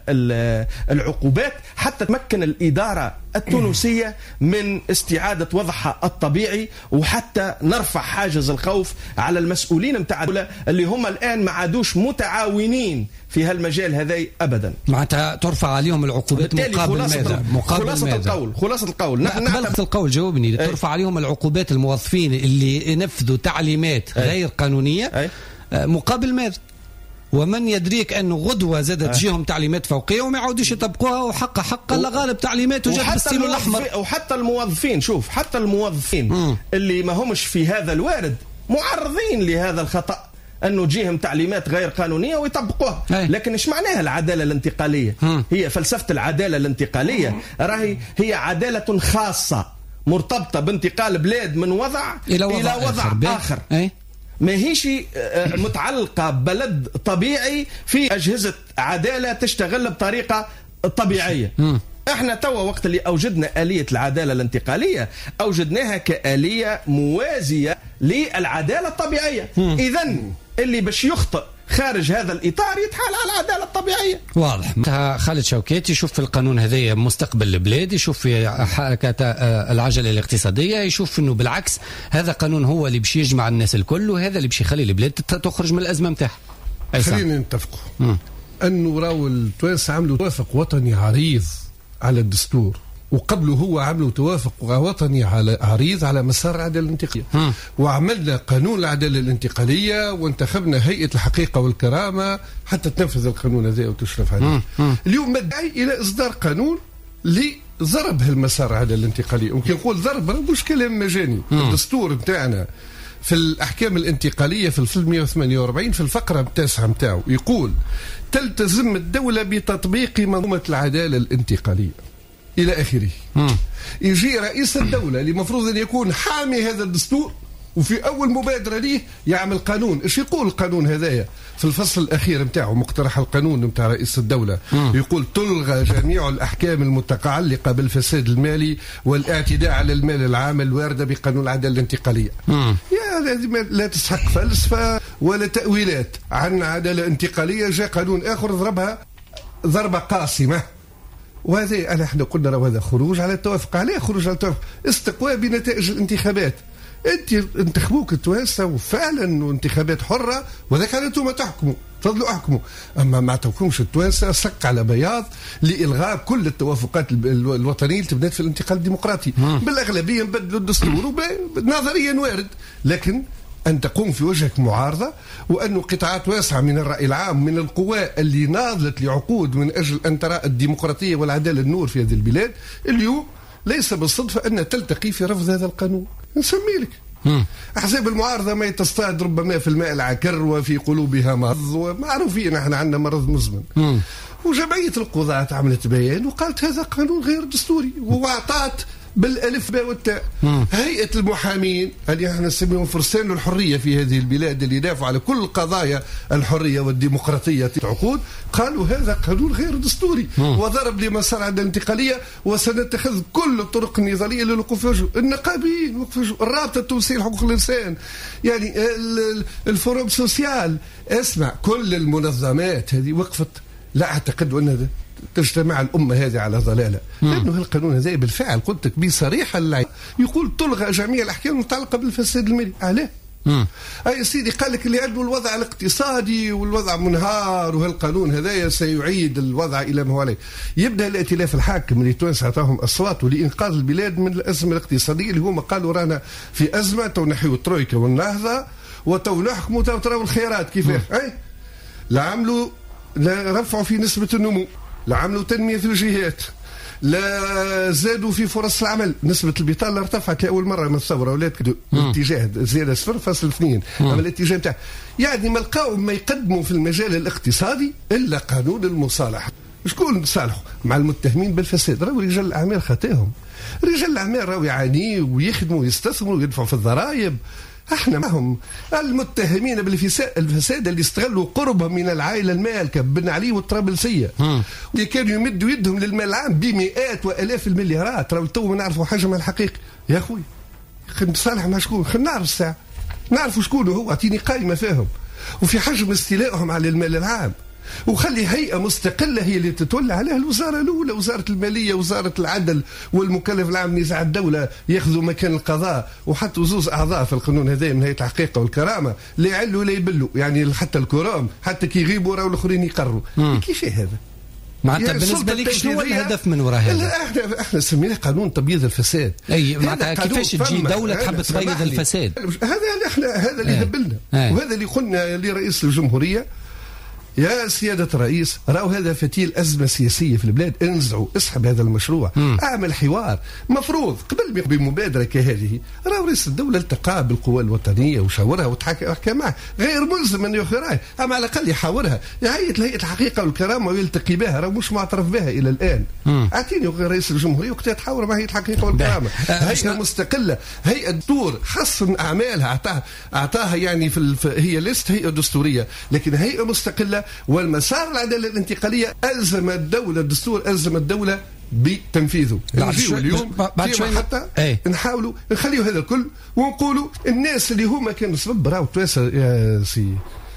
العقوبات حتى تمكن الإدارة التونسية من استعادة وضعها الطبيعي، وحتى نرفع حاجز الخوف على المسؤولين متاع الدولة اللي هم الآن ما عادوش متعاونين في هالمجال هذا أبدا. معناتها ترفع عليهم العقوبات مقابل ماذا؟ خلاصة القول قبل القول جاوبني. ترفع عليهم العقوبات الموظفين اللي ينفذوا تعليمات غير قانونية مقابل ماذا؟ ومن يدريك أنه غدوة زادت تجيهم تعليمات فوقية وما يعودوش يطبقوها وحق الله غالب تعليماته جات بالسيل الأحمر. وحتى الموظفين حتى الموظفين اللي ما همش في هذا الوارد معرضين لهذا الخطأ أنه تجيهم تعليمات غير قانونية ويطبقوها. لكن إيش معناها العدالة الانتقالية؟ هي فلسفة العدالة الانتقالية راهي هي عدالة خاصة مرتبطة بانتقال بلاد من وضع إلى وضع آخر. ما هيش متعلقة ببلد طبيعي في أجهزة عدالة تشتغل بطريقة طبيعية. احنا توا وقت اللي أوجدنا آلية العدالة الانتقالية أوجدناها كآلية موازية للعدالة الطبيعية. إذن اللي باش يخطئ خارج هذا الإطار يتحال على العدالة الطبيعية. واضح. خالد شوكات يشوف في القانون هذا مستقبل البلاد، يشوف في حركة العجلة الاقتصادية، يشوف أنه بالعكس هذا قانون هو اللي باش يجمع الناس الكل وهذا اللي باش يخلي البلاد تخرج من الأزمة متاعها. خلينا نتفقوا أنه راو التوانسة عملوا توافق وطني عريض على الدستور، وقبله هو عملوا توافق وطني على عريض على مسار العدالة الانتقالية، وعملنا قانون العدالة الانتقالية وانتخبنا هيئة الحقيقة والكرامة حتى تنفذ القانون هذا وتشرف عليه. اليوم مدعي إلى إصدار قانون لضرب هالمسار العدالة الانتقالية. ممكن نقول ضرب مش كلام مجاني. الدستور بتاعنا في الأحكام الانتقالية في الفصل 148 في الفقرة التاسعة متاعه يقول: تلتزم الدولة بتطبيق منظومة العدالة الانتقالية. الى اخره. يجي رئيس الدوله اللي المفروض ان يكون حامي هذا الدستور، وفي اول مبادره ليه يعمل قانون. ايش يقول القانون هذايا في الفصل الاخير نتاعو؟ مقترح القانون نتاع رئيس الدوله يقول تلغى جميع الاحكام المتعلقه بالفساد المالي والاعتداء على المال العام الوارده بقانون العداله الانتقاليه. يا لا تسحق فلسفه ولا تاويلات عن عداله انتقاليه. جاء قانون اخر ضربها ضربه قاصمه، وهذا احنا قلنا راه هذا خروج على التوافق. عليه خروج على التوافق؟ استقواء بنتائج الانتخابات. انت انتخبوك التوانسه وفعلا وانتخابات حره، وذاك انتم تحكموا، تفضلوا احكموا. اما ما عطوكمش التوانسه سق على بياض لالغاء كل التوافقات الوطنيه اللي تبنات في الانتقال الديمقراطي. بالاغلبيه نبدلوا الدستور، نظريا وارد، لكن أن تقوم في وجهك معارضة، وأن قطاعات واسعة من الرأي العام من القوى اللي ناضلت لعقود من أجل أن ترى الديمقراطية والعدالة النور في هذه البلاد، اليوم ليس بالصدفة أن تلتقي في رفض هذا القانون. نسمي لك أحزاب المعارضة ما تصطاد ربما في الماء العكر وفي قلوبها مرض، ومعروفين احنا عندنا مرض مزمن. وجمعية القضاة عملت بيان وقالت هذا قانون غير دستوري، وأعطت بالالف باء والتاء. هيئه المحامين اللي احنا نسميهم فرسان الحريه في هذه البلاد اللي يدافعوا على كل قضايا الحريه والديمقراطيه عقود، قالوا هذا قانون غير دستوري وضرب لمسار عداله الانتقاليه، وسنتخذ كل الطرق النضاليه للوقوف في وجهه. النقابيين وقفوا في وجهه، الرابطه التونسيه لحقوق الانسان، يعني الفوروم سوسيال، اسمع كل المنظمات هذه وقفت. لا اعتقد ان تجتمع الأمة هذه على ضلالة، لأنه هالقانون هذا بالفعل قلت لك بصريحة يقول تلغى جميع الأحكام المتعلقة بالفساد المالي. عليه أي سيدي قال لك اللي عنده الوضع الاقتصادي والوضع منهار، وهالقانون هذايا سيعيد الوضع إلى ما هو عليه. يبدأ الائتلاف الحاكم اللي تونس أعطاهم أصوات لإنقاذ البلاد من الأزمة الاقتصادية اللي هم قالوا رانا في أزمة، تو نحيو الترويكا والنهضة وتو نحكموا تراو الخيرات كيفاش. أي لا رفعوا في نسبة النمو، لا عملوا تنمية في الجهات، لا زادوا في فرص العمل. نسبة البطالة ارتفعت لأول مرة من الثورة، ولات اتجاه زيادة 0.2. أما الاتجاه بتاع يعني ما لقاو ما يقدموا في المجال الاقتصادي إلا قانون المصالحة. شكون صالحوا مع المتهمين بالفساد؟ راهو رجال الأعمال خطاهم. رجال الأعمال راهو يعانيوا ويخدموا ويستثمروا ويدفعوا في الضرائب. احنا معهم المتهمين بالفساد اللي استغلوا قربهم من العائله المالكه بن علي والطرابلسيه، اللي كانوا يمدوا يدهم للمال العام بمئات والاف المليارات. راهو تو ما نعرفوا حجمها الحقيقي. يا اخوي خلينا نصالح مع شكون؟ خلينا نعرف الساعه، نعرفوا شكون هو، اعطيني قائمه فيهم وفي حجم استيلائهم على المال العام، وخلي هيئة مستقلة هي اللي تتولى عليها الوزارة الأولى، وزارة المالية، وزارة العدل، والمكلف العام نزاع الدولة ياخذوا مكان القضاء، وحطوا زوز أعضاء في القانون هذا من هيئة الحقيقة والكرامة، لا يعلوا لا يبلوا، يعني حتى الكرام حتى كي يغيبوا راهو الآخرين يقرروا. كيف هذا؟ معناتها بالنسبة لك شنو الهدف من وراء هذا؟ احنا سميناه قانون تبييض الفساد. اي معناتها كيفاش تجي دولة تحب تبيض الفساد؟ هذا اللي هبلنا، وهذا اللي قلنا لرئيس الجمهورية يا سيادة الرئيس، راهو هذا فتيل أزمة سياسية في البلاد، انزعوا اسحب هذا المشروع، اعمل حوار. مفروض قبل بمبادرة كهذه راهو رئيس الدولة التقى بالقوى الوطنية وشاورها وحكى معه، غير ملزم أن يخرجها، أما على الأقل يحاورها. هيئة الحقيقة والكرامة ويلتقي بها، راهو مش معترف بها إلى الآن. أعطيني رئيس الجمهورية وقتها تحاور مع هيئة الحقيقة والكرامة. هيئة مستقلة، هيئة دور حسن أعمالها، أعطاها يعني هي ليست هيئة دستورية، لكن هيئة مستقلة. والمسار العدالة الانتقالية ألزم الدولة، الدستور ألزم الدولة بتنفيذه. اليوم بعد شوي حتى نحاولوا نخليوا هذا الكل ونقولوا الناس اللي هما كانوا سبب راهو تواسى يا سي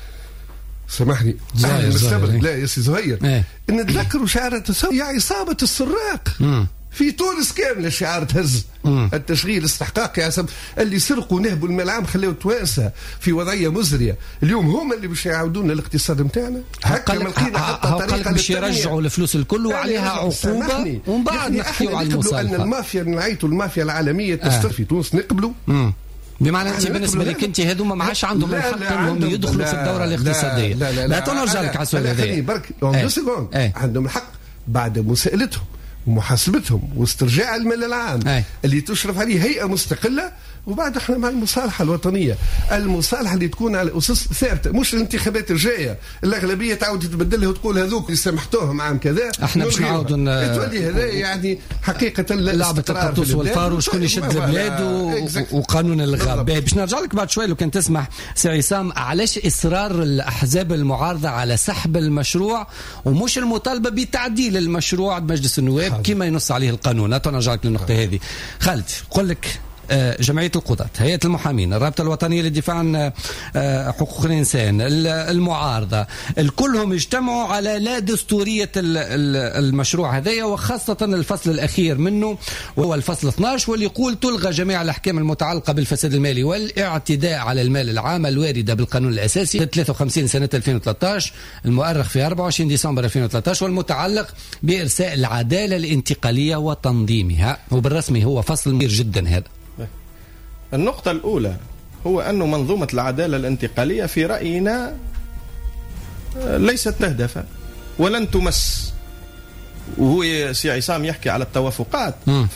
سامحني لا يا سي زهير، نتذكروا شعارة يا عصابة السراق في تونس كامله، شعار تهز التشغيل استحقاقي حسب اللي سرقوا نهبوا المال العام خليوا توانسه في وضعيه مزريه. اليوم هما اللي باش يعاودون الاقتصاد نتاعنا. هكا ملقينا حتى طريقه باش يرجعوا الفلوس الكل وعليها عقوبه، ومن بعد نحكيوا على المصالحه. ان المافيا نعيطوا المافيا العالميه تستر في تونس نقبلوا. بمعنى انت بالنسبه لك انت هذوما ما عادش عندهم الحق انهم يدخلوا في الدوره الاقتصاديه. لا تنرجع لك على السؤال هذا. برك عندهم الحق بعد مساءلتهم ومحاسبتهم واسترجاع المال العام اللي تشرف عليه هيئة مستقلة وبعد احنا مع المصالحه الوطنيه، المصالحه اللي تكون على اسس ثابته، مش الانتخابات الجايه الاغلبيه تعاود تتبدلها وتقول هذوك اللي سامحتوهم عام كذا احنا باش نعاودوا تولي هذا يعني حقيقه لعبه القطوس والفار وشكون يشد البلاد وقانون الغاب. باش نرجع لك بعد شوي لو كان تسمح سي عصام، علاش اصرار الاحزاب المعارضه على سحب المشروع ومش المطالبه بتعديل المشروع بمجلس النواب كما ينص عليه القانون؟ نرجع لك للنقطه هذه. خالد قل لك جمعية القضاة، هيئة المحامين، الرابطة الوطنية للدفاع عن حقوق الإنسان، المعارضة، الكلهم اجتمعوا على لا دستورية المشروع هذايا، وخاصة الفصل الأخير منه وهو الفصل 12 واللي يقول تلغى جميع الأحكام المتعلقة بالفساد المالي والاعتداء على المال العام الواردة بالقانون الأساسي 53 سنة 2013 المؤرخ في 24 ديسمبر 2013 والمتعلق بإرساء العدالة الانتقالية وتنظيمها، وبالرسمي هو فصل كبير جدا هذا. النقطة الأولى هو أن منظومة العدالة الانتقالية في رأينا ليست تهدف ولن تمس. وهو سي عصام يحكي على التوافقات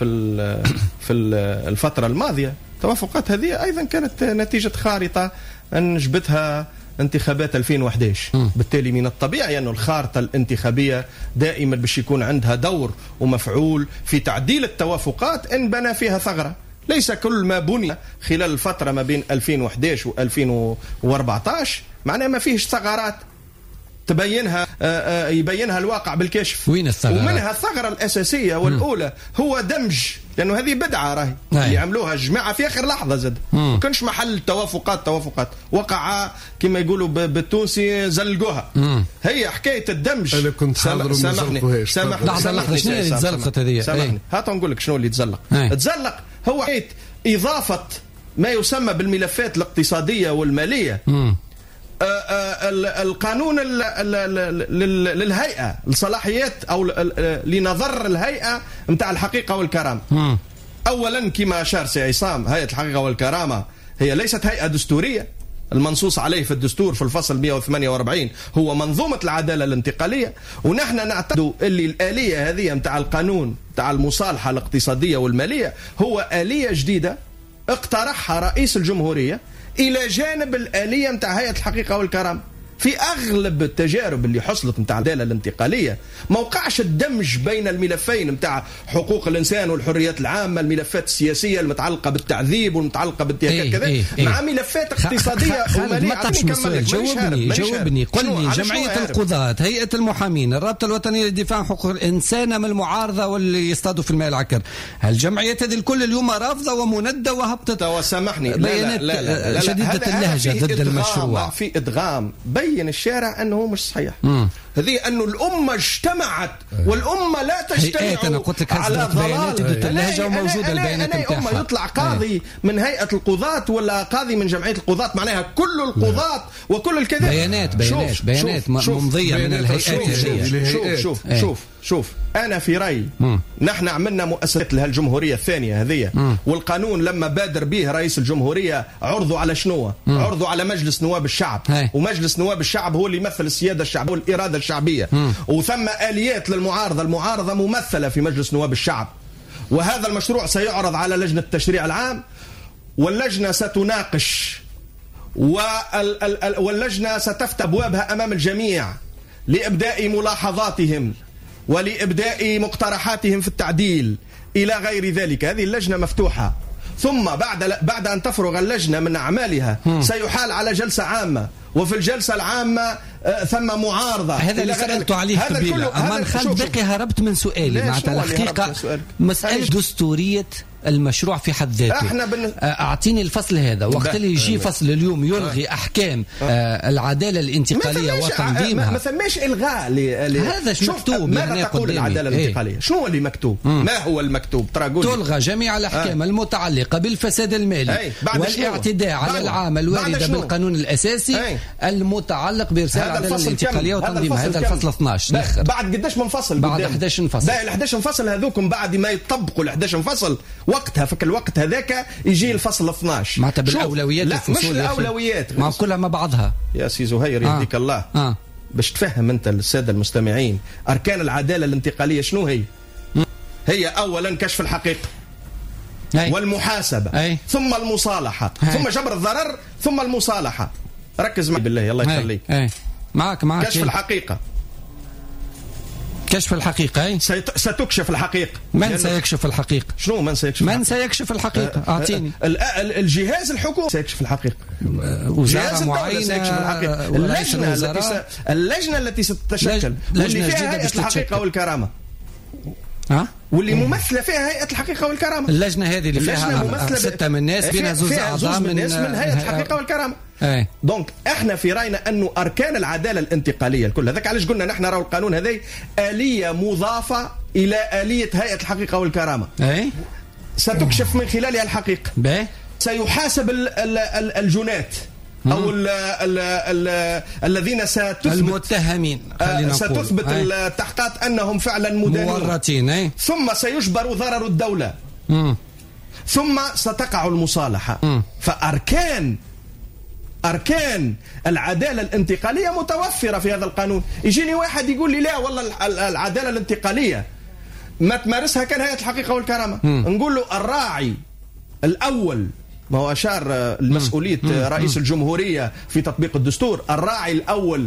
في الفترة الماضية، التوافقات هذه أيضا كانت نتيجة خارطة أنجبتها انتخابات 2011. بالتالي من الطبيعي أن الخارطة الانتخابية دائما باش يكون عندها دور ومفعول في تعديل التوافقات إن بنى فيها ثغرة. ليس كل ما بني خلال الفترة ما بين 2011 و 2014 معناه ما فيهش ثغرات تبينها يبينها الواقع بالكشف. وين الثغرات؟ ومنها الثغرة الأساسية والأولى هو دمج، لأنه هذه بدعة راهي اللي عملوها الجماعة في آخر لحظة زاد، ما كانش محل توافقات وقع كما يقولوا بالتونسي زلقوها. هي حكاية الدمج. أنا كنت حاضر سامحني لحظة شنو اللي تزلقت هذه؟ سامحني هات نقول لك شنو اللي تزلق. تزلق هو حكاية إضافة ما يسمى بالملفات الاقتصادية والمالية القانون للهيئة الصلاحيات أو لنظر الهيئة متاع الحقيقة والكرامة. أولا كما أشار سي عصام، هيئة الحقيقة والكرامة هي ليست هيئة دستورية. المنصوص عليه في الدستور في الفصل 148 هو منظومة العدالة الانتقالية، ونحن نعتقد اللي الآلية هذه متاع القانون متاع المصالحة الاقتصادية والمالية هو آلية جديدة اقترحها رئيس الجمهورية إلى جانب الآلية متاع هيئة الحقيقة والكرامة. في أغلب التجارب اللي حصلت متاع العدالة الانتقالية ما وقعش الدمج بين الملفين متاع حقوق الإنسان والحريات العامة، الملفات السياسية المتعلقة بالتعذيب والمتعلقة بالانتهاك كذا مع ملفات اقتصادية ومالية. جاوبني قل لي جمعية القضاة، هيئة المحامين، الرابطة الوطنية للدفاع عن حقوق الإنسان من المعارضة واللي يصطادوا في الماء العكر، هالجمعيات هذه الكل اليوم رافضة ومندة وهبطت وسامحني بيانات شديدة اللهجة ضد المشروع. في إدغام بين الشارع أنه مش صحيح. هذه أنه الأمة اجتمعت والأمة لا تجتمع أنا قلت لك على بيانات ضد اللهجة وموجودة البيانات نتاعها. أمة يطلع قاضي من هيئة القضاة ولا قاضي من جمعية القضاة معناها كل القضاة وكل الكذا بيانات ممضية من الهيئات. شوف أنا في رأيي نحن عملنا مؤسسات لهالجمهورية الثانية هذه، والقانون لما بادر به رئيس الجمهورية عرضوا على شنو؟ عرضوا على مجلس نواب الشعب، ومجلس نواب الشعب هو اللي يمثل السيادة الشعبية والإرادة الشعبية، وثم آليات للمعارضة، المعارضة ممثلة في مجلس نواب الشعب، وهذا المشروع سيعرض على لجنة التشريع العام، واللجنة ستناقش واللجنة ستفتح أبوابها أمام الجميع لإبداء ملاحظاتهم ولإبداء مقترحاتهم في التعديل إلى غير ذلك. هذه اللجنة مفتوحة، ثم بعد أن تفرغ اللجنة من أعمالها سيحال على جلسة عامة، وفي الجلسة العامة ثم معارضة. هذا اللي سألته عليه قبيلة. أمان خالد باقي هربت من سؤالي معناتها الحقيقة مسألة دستورية المشروع في حد ذاته. أعطيني الفصل هذا وقت اللي يجي فصل اليوم يلغي أحكام العدالة الانتقالية وتنظيمها. ما ثماش إلغاء هذا شو مكتوب؟ ماذا تقول العدالة الانتقالية؟ شنو اللي مكتوب؟ ما هو المكتوب؟ تلغى جميع الأحكام المتعلقة بالفساد المالي والاعتداء على العام الواردة بالقانون الأساسي المتعلق بإرساء العدالة الانتقالية وتنظيمها. هذا الفصل 12. بعد قداش من فصل؟ بعد 11 فصل. ال 11 فصل هذوكم بعد ما يطبقوا ال 11 فصل وقتها في الوقت هذاك يجي الفصل 12 معناتها بالأولويات. لا مش الأولويات مع كلها مع بعضها يا سي زهير يهديك الله. باش تفهم أنت السادة المستمعين أركان العدالة الانتقالية شنو هي؟ هي أولا كشف الحقيقة. والمحاسبة ثم المصالحة ثم جبر الضرر ثم المصالحة. ركز معي بالله الله يخليك. معك كشف الحقيقة. كشف الحقيقة ستكشف الحقيقة. من سيكشف الحقيقة؟ شنو من سيكشف؟ من سيكشف الحقيقة؟ أعطيني. الجهاز الحكومي سيكشف الحقيقة. وزارة معينة. اللجنة التي ستتشكل واللي فيها هيئة الحقيقة والكرامة. واللي ممثلة فيها هيئة الحقيقة والكرامة. اللجنة هذه اللي فيها 6 من الناس بينها زوز أعضاء من هيئة الحقيقة والكرامة. دونك احنا في راينا انه اركان العداله الانتقاليه الكل هذاك علاش قلنا نحن راهو القانون هذا آلية مضافه الى آلية هيئه الحقيقه والكرامه. ستكشف من خلالها الحقيقه. سيحاسب الجنات او الذين المتهمين ستثبت التحقيقات انهم فعلا مورطين. ثم سيجبر ضرر الدوله. ثم ستقع المصالحه. أركان العدالة الانتقالية متوفرة في هذا القانون. يجيني واحد يقول لي لا والله العدالة الانتقالية ما تمارسها كان هيئة الحقيقة والكرامة. نقول له الراعي الأول، ما هو أشار المسؤولية رئيس الجمهورية في تطبيق الدستور، الراعي الأول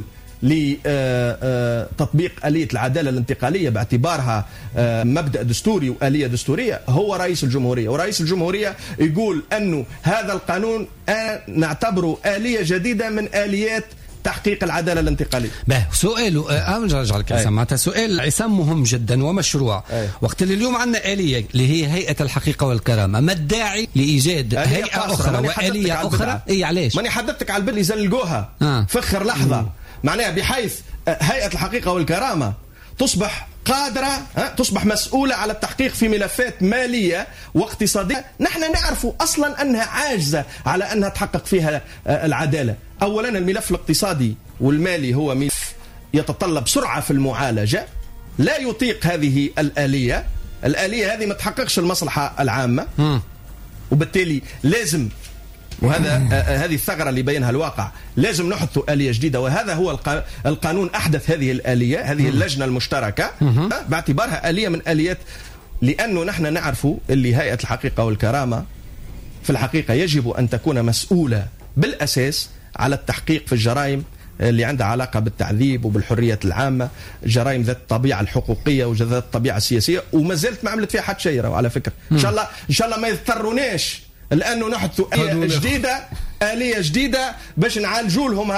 لتطبيق آلية العدالة الانتقالية باعتبارها مبدأ دستوري وآلية دستورية هو رئيس الجمهورية. ورئيس الجمهورية يقول أنه هذا القانون نعتبره آلية جديدة من آليات تحقيق العدالة الانتقالية. سؤاله نرجع لك معناتها سؤال عصام مهم جدا ومشروع. وقت اللي اليوم عندنا آلية اللي هي هيئة الحقيقة والكرامة، ما الداعي لإيجاد هيئة أخرى وآلية أخرى؟ علاش؟ ماني حددتك على البل يزلقوها فخر لحظة. معناها بحيث هيئة الحقيقة والكرامة تصبح قادرة تصبح مسؤولة على التحقيق في ملفات مالية واقتصادية نحن نعرف أصلا أنها عاجزة على أنها تحقق فيها العدالة. أولا الملف الاقتصادي والمالي هو ملف يتطلب سرعة في المعالجة، لا يطيق هذه الآلية هذه ما تحققش المصلحة العامة، وبالتالي لازم، وهذا هذه الثغرة اللي بينها الواقع، لازم نحط آلية جديدة. وهذا هو القانون أحدث هذه الآلية، هذه اللجنة المشتركة باعتبارها آلية من آليات، لأنه نحن نعرف اللي هيئة الحقيقة والكرامة في الحقيقة يجب أن تكون مسؤولة بالأساس على التحقيق في الجرائم اللي عندها علاقة بالتعذيب وبالحريات العامة، جرائم ذات الطبيعة الحقوقية وذات الطبيعة السياسية، وما زلت ما عملت فيها حد شيء على فكرة. إن شاء الله ما يضطروناش لأنه نحطوا آلية جديدة باش نعالجوا لهم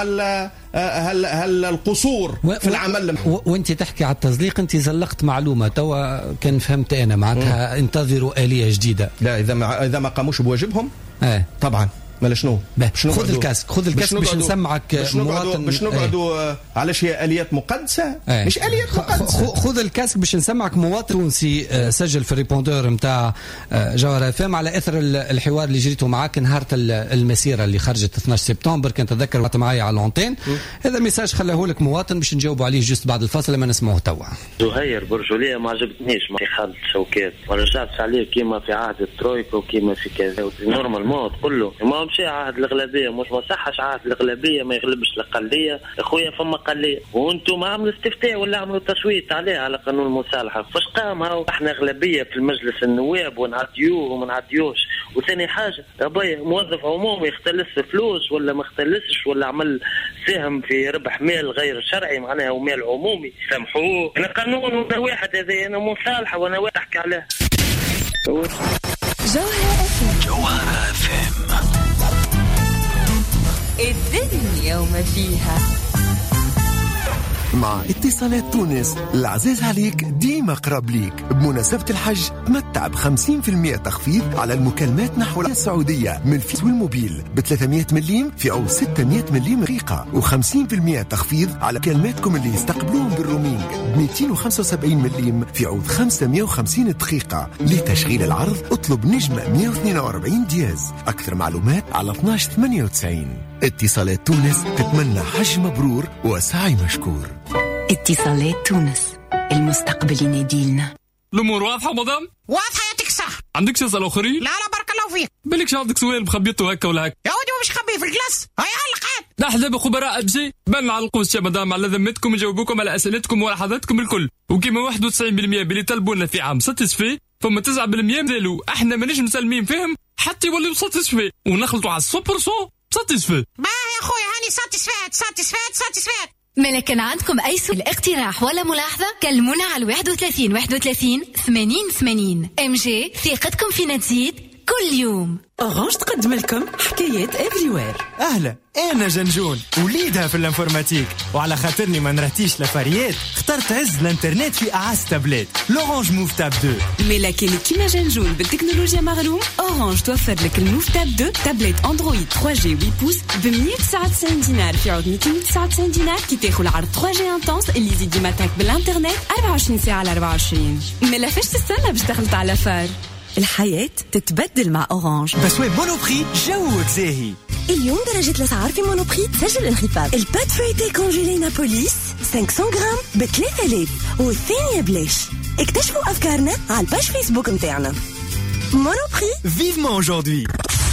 القصور في العمل. وانت تحكي على التزليق، انت زلقت معلومة توا كان فهمت أنا معناتها انتظروا آلية جديدة. لا إذا ما قاموش بواجبهم طبعا مالا شنو خذ الكاسك باش نسمعك مواطن. باش نقعدوا علاش هي آليات مقدسة مش آليات مقدسة. خذ الكاسك باش نسمعك مواطن تونسي سجل في الريبوندور نتاع جوهر FM على اثر الحوار اللي جريته معاك نهار المسيرة اللي خرجت 12 سبتمبر. كنت اتذكر وقت معايا على لونتين. هذا ميساج خلاه لك مواطن باش نجاوبوا عليه جست بعد الفاصل لما نسمعوه توا. زهير برجولية ما عجبتنيش في خالد شوكات، ما رجعتش عليه كيما في عهد الترويكا وكيما في كذا نورمال موت كله ما مشي عهد الأغلبية، مش ما صحش عهد الأغلبية ما يغلبش الأقلية. أخويا فما أقلية وأنتم عملوا استفتاء ولا عملوا تصويت عليه على قانون المصالحة، فاش قام هاو احنا أغلبية في المجلس النواب ونعديوه وما نعديوش. وثاني حاجة ربي موظف عمومي يختلس فلوس ولا ما اختلسش ولا عمل ساهم في ربح مال غير شرعي معناها ومال عمومي سامحوه. أنا قانون واحد هذا أنا مصالحة وأنا واحد أحكي عليه. جوهر FM الدنيا وما فيها. مع اتصالات تونس العزيز عليك ديما قرب ليك. بمناسبة الحج تمتع ب50% تخفيض على المكالمات نحو السعودية من فيس والموبيل ب 300 مليم في عوض 600 مليم دقيقة، و50% تخفيض على مكالماتكم اللي يستقبلون بالرومينج ب 275 مليم في عوض 550 دقيقة. لتشغيل العرض اطلب نجمة 142 دياز. أكثر معلومات على 1298. اتصالات تونس تتمنى حج مبرور وسعي مشكور. اتصالات تونس المستقبل يناديلنا. الأمور واضحة مدام؟ واضحة يعطيك الصحة. عندك سؤال آخرين؟ لا بارك الله فيك. بالك عندك سؤال مخبيته هكا ولا هكا؟ يا ودي مش خبيه في الكلاس. هيا علقات. نحن دابا خبراء بشيء بان نعلقوا يا مدام على ذمتكم نجاوبوكم على أسئلتكم ولاحظاتكم الكل، وكيما 91% باللي طلبوا لنا في عام ساتيسفي فما 9% دالو احنا مانيش مسلمين فيهم حتى يوليو ساتيسفي ونخلطوا على السوبر ساتيسفي. يا خويا هاني ساتيسفات. ما كان عندكم أي سؤال اقتراح ولا ملاحظة كلمونا على 31 80 80. MG ثقتكم فينا تزيد كل يوم. أورانج تقدم لكم حكايات إفريوير. أهلا أنا جنجون وليدها في الانفورماتيك، وعلى خاطرني ما نرهتيش لفاريات اخترت عز الانترنت في أعز تابلت لورانج موف تاب 2. مي لكن كيما جنجون بالتكنولوجيا مغروم، أورانج توفر لك الموف تاب 2 تابلت أندرويد 3G 8 بوس ب 199 دينار في عوض 299 دينار كي تاخذ العرض 3G انتونس اللي يزيد يمتعك بالانترنت 24 ساعة على 24. مي لا فاش تستنى باش تخلط على فار؟ الحياة تتبدل مع أورانج. بسوي مونوبري جوك زاهي. اليوم درجة الأسعار في مونوبري تسجل انخفاض. البات فويتي كونجيلي نابوليس 500 غرام ب 3000 والثانية بلاش. اكتشفوا أفكارنا على الباج فيسبوك متاعنا. مونوبري فيفمون اجوردي.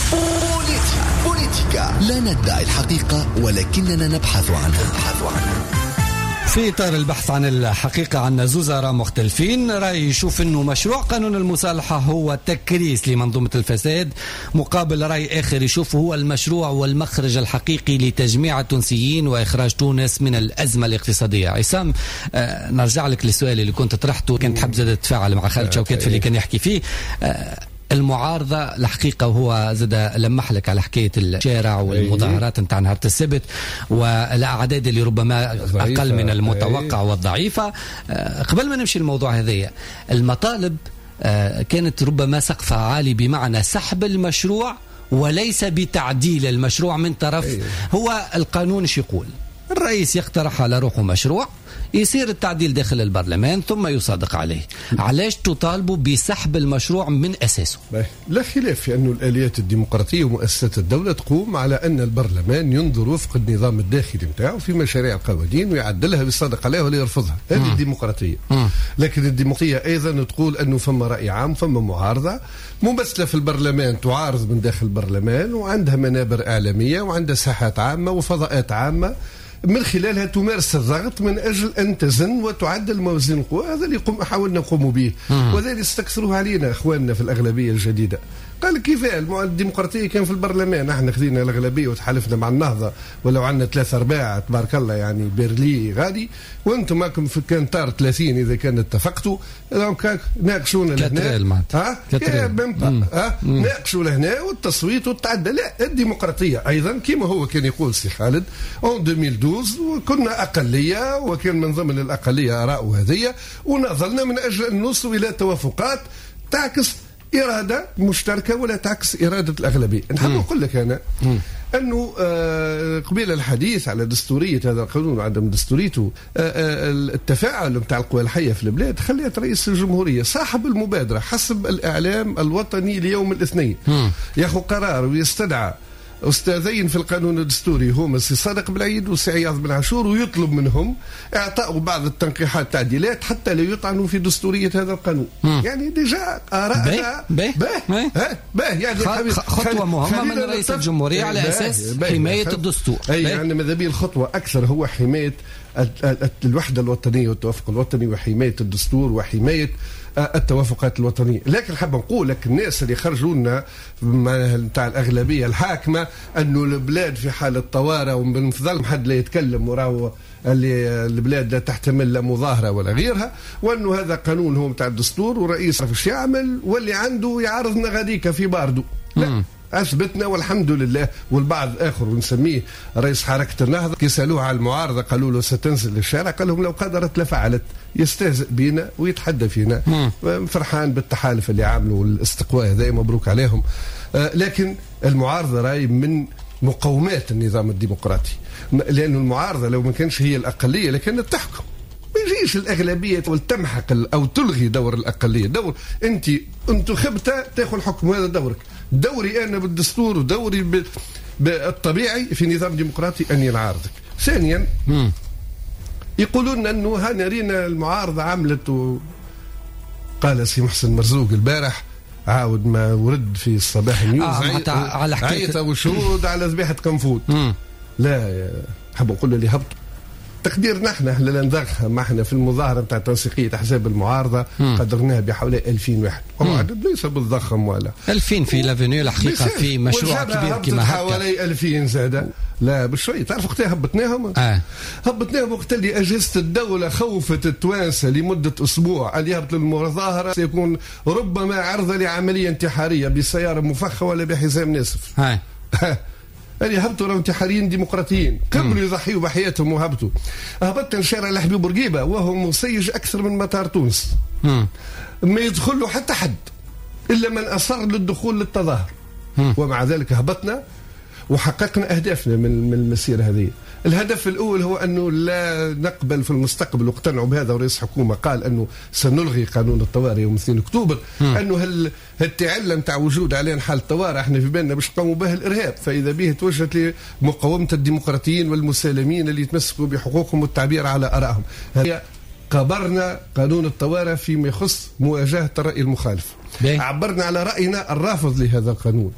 بوليتيكا لا ندعي الحقيقة ولكننا نبحث عنها. في إطار البحث عن الحقيقة عن زوزراء مختلفين، رأي يشوف أنه مشروع قانون المصالحة هو تكريس لمنظومة الفساد، مقابل رأي آخر يشوف هو المشروع والمخرج الحقيقي لتجميع التونسيين وإخراج تونس من الأزمة الاقتصادية. عصام، نرجع لك للسؤال اللي كنت طرحته، كنت حاب زاد تتفاعل مع خالد شوكات في اللي كان يحكي فيه. المعارضة الحقيقة وهو زاد لمح لك على حكاية الشارع والمظاهرات نتاع نهار السبت والأعداد اللي ربما أقل من المتوقع والضعيفة. قبل ما نمشي الموضوع هذايا، المطالب كانت ربما سقفها عالي بمعنى سحب المشروع وليس بتعديل المشروع من طرف. هو القانون ايش يقول؟ الرئيس يقترح على روحه مشروع، يصير التعديل داخل البرلمان ثم يصادق عليه. علاش تطالبوا بسحب المشروع من أساسه؟ لا خلاف في أن الآليات الديمقراطية ومؤسسات الدولة تقوم على أن البرلمان ينظر وفق النظام الداخلي نتاعو في مشاريع القوانين ويعدلها ويصادق عليها ولا يرفضها. هذه الديمقراطية. لكن الديمقراطية أيضا تقول أنه فما رأي عام، فما معارضة ممثلة في البرلمان تعارض من داخل البرلمان، وعندها منابر إعلامية وعندها ساحات عامة وفضاءات عامة من خلالها تمارس الضغط من أجل أن تزن وتعدل موازين القوى. هذا اللي حاولنا نقوم به، وهذا اللي استكثروه علينا إخواننا في الأغلبية الجديدة. قال كيف الديمقراطية كان في البرلمان، احنا خذينا الأغلبية وتحالفنا مع النهضة ولو عندنا 3/4 تبارك الله يعني بيرلي غادي، وانتم ماكم في كان طار 30 إذا كان اتفقتوا ناقشونا لهنا ناقشوا لهنا والتصويت والتعدل. لا، الديمقراطية أيضا كما هو كان يقول سي خالد 2012 وكنا أقلية وكان من ضمن الأقلية آراء هذية، ونظلنا من أجل أن نوصل إلى توافقات تعكس إرادة مشتركة ولا تعكس إرادة الأغلبية. نحب نقول لك أنا أنه قبيل الحديث على دستورية هذا القانون وعدم دستوريته، التفاعل متاع القوى الحية في البلاد خليت رئيس الجمهورية صاحب المبادرة حسب الإعلام الوطني ليوم الاثنين ياخذ قرار ويستدعى أستاذين في القانون الدستوري هما السي صادق بالعيد والسي عياض بن عاشور، ويطلب منهم إعطاء بعض التنقيحات التعديلات حتى لا يطعنوا في دستورية هذا القانون. يعني ديجا آراء يعني خطوة مهمة من رئيس الجمهورية على أساس حماية الدستور. يعني ماذا بيه الخطوة أكثر هو حماية الوحدة الوطنية والتوافق الوطني وحماية الدستور وحماية التوافقات الوطنية. لكن حاب نقول لك الناس اللي خرجوا لنا نتاع الأغلبية الحاكمة أنه البلاد في حالة طوارئ ومن فضل حد لا يتكلم وراء اللي البلاد لا تحتمل لا مظاهرة ولا غيرها، وأنه هذا قانون هو نتاع الدستور ورئيس ايش يعمل واللي عنده يعارضنا غاديك في باردو. لا، أثبتنا والحمد لله. والبعض آخر ونسميه رئيس حركة النهضة كي سألوه على المعارضة قالوا له ستنزل للشارع، قال لهم لو قدرت لفعلت. يستهزئ بينا ويتحدى فينا. فرحان بالتحالف اللي عاملوا الاستقواء هذا، مبروك عليهم. لكن المعارضة راي من مقومات النظام الديمقراطي، لأن المعارضة لو ما كانش هي الأقلية لكانت تحكم. ما يجيش الأغلبية تمحق أو تلغي دور الأقلية. دور أنت انتخبت تاخذ الحكم، هذا دورك. دوري أنا بالدستور ودوري بالطبيعي في نظام ديمقراطي أني نعارضك. ثانيا يقولون أنه هنا رينا المعارضة عملت، قال سي محسن مرزوق البارح عاود ما ورد في الصباح نيوز على عيطة وشهود على ذبيحة كنفوت. لا، حاب نقول اللي هبطوا تقديرنا احنا لندغها ما احنا في المظاهره نتاع تنسيقيه احزاب المعارضه قدرناها بحوالي 2000 واحد، وهو عدد ليس بالضخم ولا 2000 في لافينيو الحقيقه في مشروع كبير كما هكا حوالي 2000 زاده. لا بشوي تعرف وقتها هبطناهم هبطناهم وقت اللي اجهزه الدوله خوفت التوانسه لمده اسبوع اللي يهبط للمظاهره سيكون ربما عرضه لعمليه انتحاريه بسياره مفخه ولا بحزام ناسف. اللي هبطوا راهو انتحاريين ديمقراطيين قبلوا يضحيوا بحياتهم وهبطوا. هبطت شارع الحبيب بورقيبه وهو مسيج اكثر من مطار تونس، ما يدخل له حتى حد الا من اصر للدخول للتظاهر. ومع ذلك هبطنا وحققنا اهدافنا من المسيره هذه. الهدف الاول هو انه لا نقبل في المستقبل، واقتنعوا بهذا، ورئيس حكومه قال انه سنلغي قانون الطوارئ يوم 2 اكتوبر، انه هالتعله نتاع وجود علينا حاله طوارئ احنا في بالنا باش نقوموا به الارهاب، فاذا به توجهت لمقاومه الديمقراطيين والمسالمين اللي يتمسكوا بحقوقهم والتعبير على ارائهم. هي قبرنا قانون الطوارئ فيما يخص مواجهه الراي المخالف. عبرنا على راينا الرافض لهذا القانون.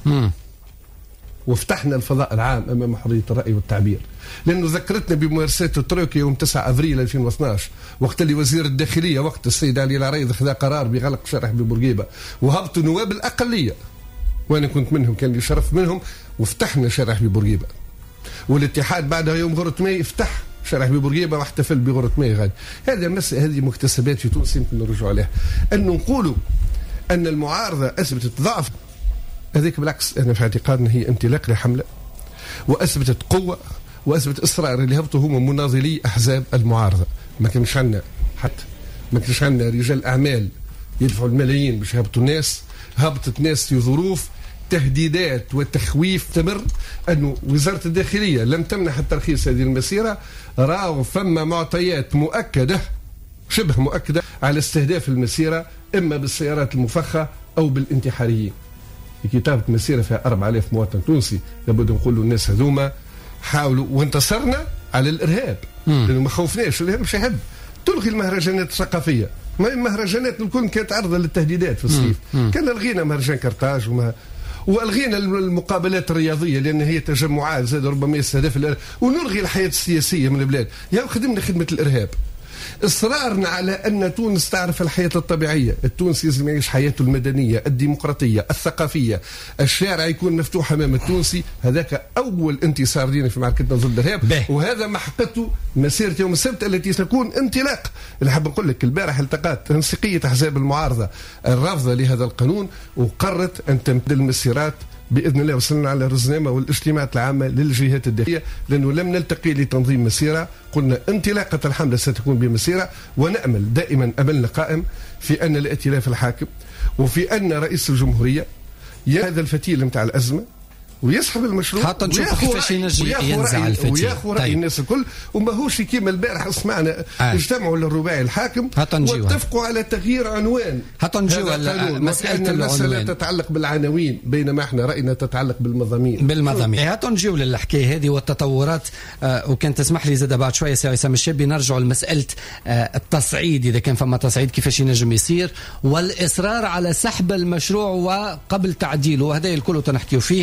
وفتحنا الفضاء العام امام حريه الراي والتعبير، لانه ذكرتنا بممارسات الترويكا يوم 9 ابريل 2012 وقت اللي وزير الداخليه وقت السيد علي العريض خذا قرار بغلق شارع بورقيبه وهبطوا نواب الاقليه، وانا كنت منهم، كان لي شرف منهم، وفتحنا شارع بورقيبه. والاتحاد بعدها يوم غرة ماي فتح شارع بورقيبه واحتفل بغرة ماي غادي. هذه مكتسبات في تونس يمكن نرجعوا عليها. انه نقولوا ان المعارضه اثبتت ضعف، هذيك بالعكس انا في اعتقادنا هي انطلاق لحمله، واثبتت قوه واثبت اصرار. اللي هبطوا هم مناضلي احزاب المعارضه، ما كانش عندنا حتى ما كانش عندنا رجال اعمال يدفعوا الملايين باش يهبطوا الناس، هبطت ناس في ظروف تهديدات وتخويف تمر. انه وزاره الداخليه لم تمنح الترخيص هذه المسيره، راهو فما معطيات مؤكده شبه مؤكده على استهداف المسيره اما بالسيارات المفخه او بالانتحاريين. كتابة مسيرة فيها 4000 مواطن تونسي، لابد نقولوا الناس هذوما حاولوا وانتصرنا على الارهاب، لانه ما خوفناش. الارهاب مش يحب تلغي المهرجانات الثقافيه، ما المهرجانات الكل كانت عرضه للتهديدات في الصيف. كان لغينا مهرجان كرتاج والغينا المقابلات الرياضيه لان هي تجمعات زاد ربما يستهدف الارهاب، ونلغي الحياه السياسيه من البلاد. يا خدمنا خدمه الارهاب. إصرارنا على أن تونس تعرف الحياة الطبيعية، التونسي لازم يعيش حياته المدنية الديمقراطية الثقافية، الشارع يكون مفتوح أمام التونسي. هذاك أول انتصار لنا في معركتنا ضد الإرهاب، وهذا ما حققته مسيرة يوم السبت التي ستكون انطلاق. اللي حاب نقول لك البارح التقت تنسيقية أحزاب المعارضة الرافضة لهذا القانون وقررت أن تمتد المسيرات باذن الله. وصلنا على الرزنامه والاجتماعات العامه للجهات الداخليه، لانه لم نلتقي لتنظيم مسيره، قلنا انطلاقه الحمله ستكون بمسيره، ونامل دائما املنا قائم في ان الائتلاف الحاكم وفي ان رئيس الجمهوريه هذا الفتيل نتاع الازمه ويسحب المشروع حتى نشوف كيفاش ينجي ينزع الفتيل وياخذ راي الناس الكل، وما هوش كيما البارح سمعنا اجتمعوا للرباعي الحاكم واتفقوا على تغيير عنوان. حتى نجيو على مساله المساله تتعلق بالعناوين بينما احنا راينا تتعلق بالمضامين. حتى نجيو للحكايه هذه والتطورات. وكان تسمح لي زاد بعد شويه سي عصام الشابي نرجعوا لمساله التصعيد، اذا كان فما تصعيد كيفاش ينجم يصير، والاصرار على سحب المشروع وقبل تعديله، وهذا الكل تنحكيو فيه.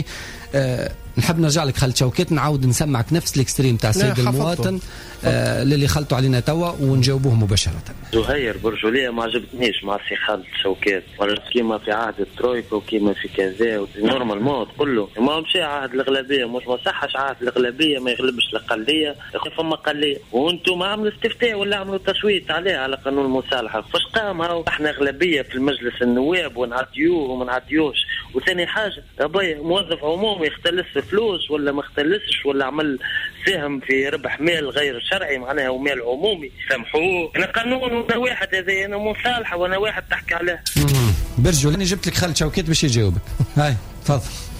نحب نرجع لك خالد شوكات، نعاود نسمعك نفس الاكستريم تاع السيد المواطن اللي خلطوا علينا توا ونجاوبوه مباشرة. زهير برجولية ما عجبتنيش مع سي خالد شوكات، كيما في عهد الترويكا وكيما في كذا نورمال موت كله ما مشي عهد الأغلبية، مش ما صحش عهد الأغلبية ما يغلبش الأقلية، فما أقلية وانتم عملوا استفتاء ولا عملوا تصويت عليه على قانون المصالحة، فاش قام هاو احنا أغلبية في المجلس النواب ونعطيوه وما نعطيوش. وثاني حاجة يا موظف عمومي يختلس فلوس ولا ما اختلسش ولا عمل ساهم في ربح مال غير شرعي معناها ومال عمومي، سامحوه. انا قانون وانا واحد، هذا انا مصالحه وانا واحد تحكي عليه. برجو انا جبت لك خالد شوكات باش يجاوبك. هاي تفضل.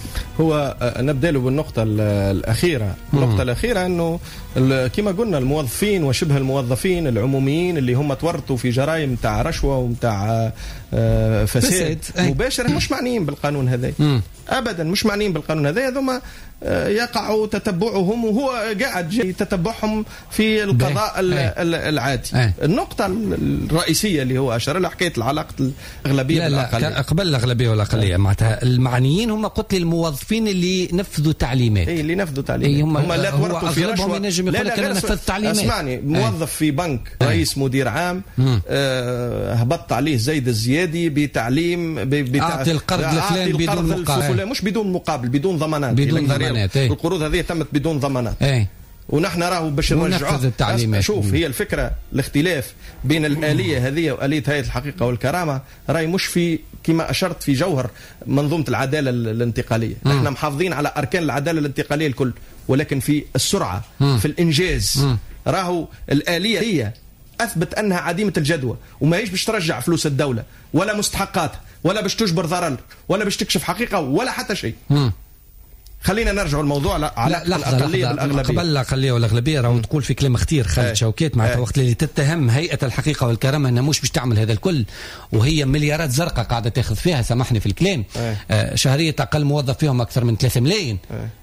هو نبدا له بالنقطه الاخيره. النقطه الاخيره انه كما قلنا الموظفين وشبه الموظفين العموميين اللي هم تورطوا في جرائم تاع رشوه ومتاع فساد مباشر مش معنيين بالقانون هذا ابدا، مش معنيين بالقانون هذا. هذوما يقع تتبعهم وهو قاعد يتتبعهم في القضاء العادي. النقطة الرئيسية اللي هو أشار لها حكاية العلاقة الأغلبية والأقلية. لا قبل الأغلبية والأقلية معناتها المعنيين هم قلت لي الموظفين اللي نفذوا تعليمات. اللي نفذوا تعليمات هم لا تورطوا في رشوه. ينجم يقول لك انا نفذ تعليمات. اسمعني، موظف في بنك رئيس مدير عام هبط عليه زيد الزيادي بتعليم اعطي القرض الفلاني بدون مقابل، مش بدون مقابل، بدون ضمانات. القروض هذه تمت بدون ضمانات. ونحن راهو باش نرجعوا. شوف، هي الفكره الاختلاف بين الآلية هذه وآلية هيئة الحقيقة والكرامة راي مش في كما أشرت في جوهر منظومة العدالة الانتقالية. احنا محافظين على أركان العدالة الانتقالية الكل، ولكن في السرعة في الإنجاز راهو الآلية هي أثبت أنها عديمة الجدوى، وما هيش باش ترجع فلوس الدولة ولا مستحقاتها ولا باش تجبر ضرر ولا باش تكشف حقيقة ولا حتى شيء. خلينا نرجع الموضوع على الأقلية بالأغلبية. قبل الأقلية والأغلبية راهو تقول في كلمة اختير خالد شوكات معناتها وقت اللي تتهم هيئة الحقيقة والكرامة أنها مش تعمل هذا الكل، وهي مليارات زرقاء قاعدة تاخذ فيها، سامحني في الكلام، شهرية أقل موظف فيهم أكثر من 3 ملايين.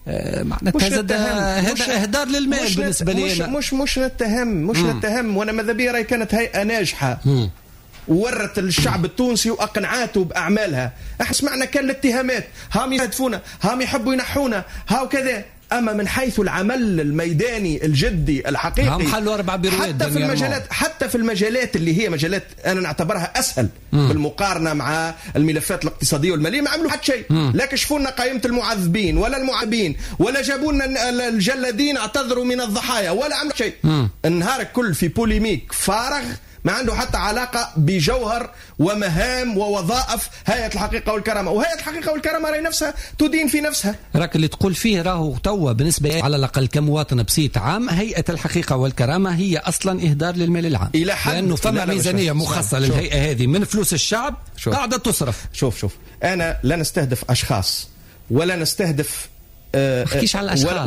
معناتها هذا إهدار للمال بالنسبة لي. مش نتهم وأنا ماذا بيا راهي كانت هيئة ناجحة وورت الشعب التونسي وأقنعاته بأعمالها. احنا سمعنا كان الاتهامات، هام يهدفونا، هام يحبوا ينحونا، هاو كذا. أما من حيث العمل الميداني الجدي الحقيقي هم حلوا 4 بيروات حتى في المجالات اللي هي مجالات أنا نعتبرها أسهل بالمقارنة مع الملفات الاقتصادية والمالية، ما عملوا حتى شيء. لا كشفوا لنا قائمة المعذبين ولا المعابين ولا جابوا لنا الجلادين اعتذروا من الضحايا ولا عملوا شيء. النهار كل في بوليميك فارغ ما عنده حتى علاقة بجوهر ومهام ووظائف هيئة الحقيقة والكرامة. وهيئة الحقيقة والكرامة راهي نفسها تدين في نفسها. راك اللي تقول فيه راهو توا بالنسبة على الأقل كمواطن بسيط عام، هيئة الحقيقة والكرامة هي أصلا إهدار للمال العام، لأنه فما ميزانية مخصصة للهيئة هذه من فلوس الشعب قاعدة تصرف. شوف أنا لا نستهدف أشخاص ولا نستهدف نحكيش على الأشخاص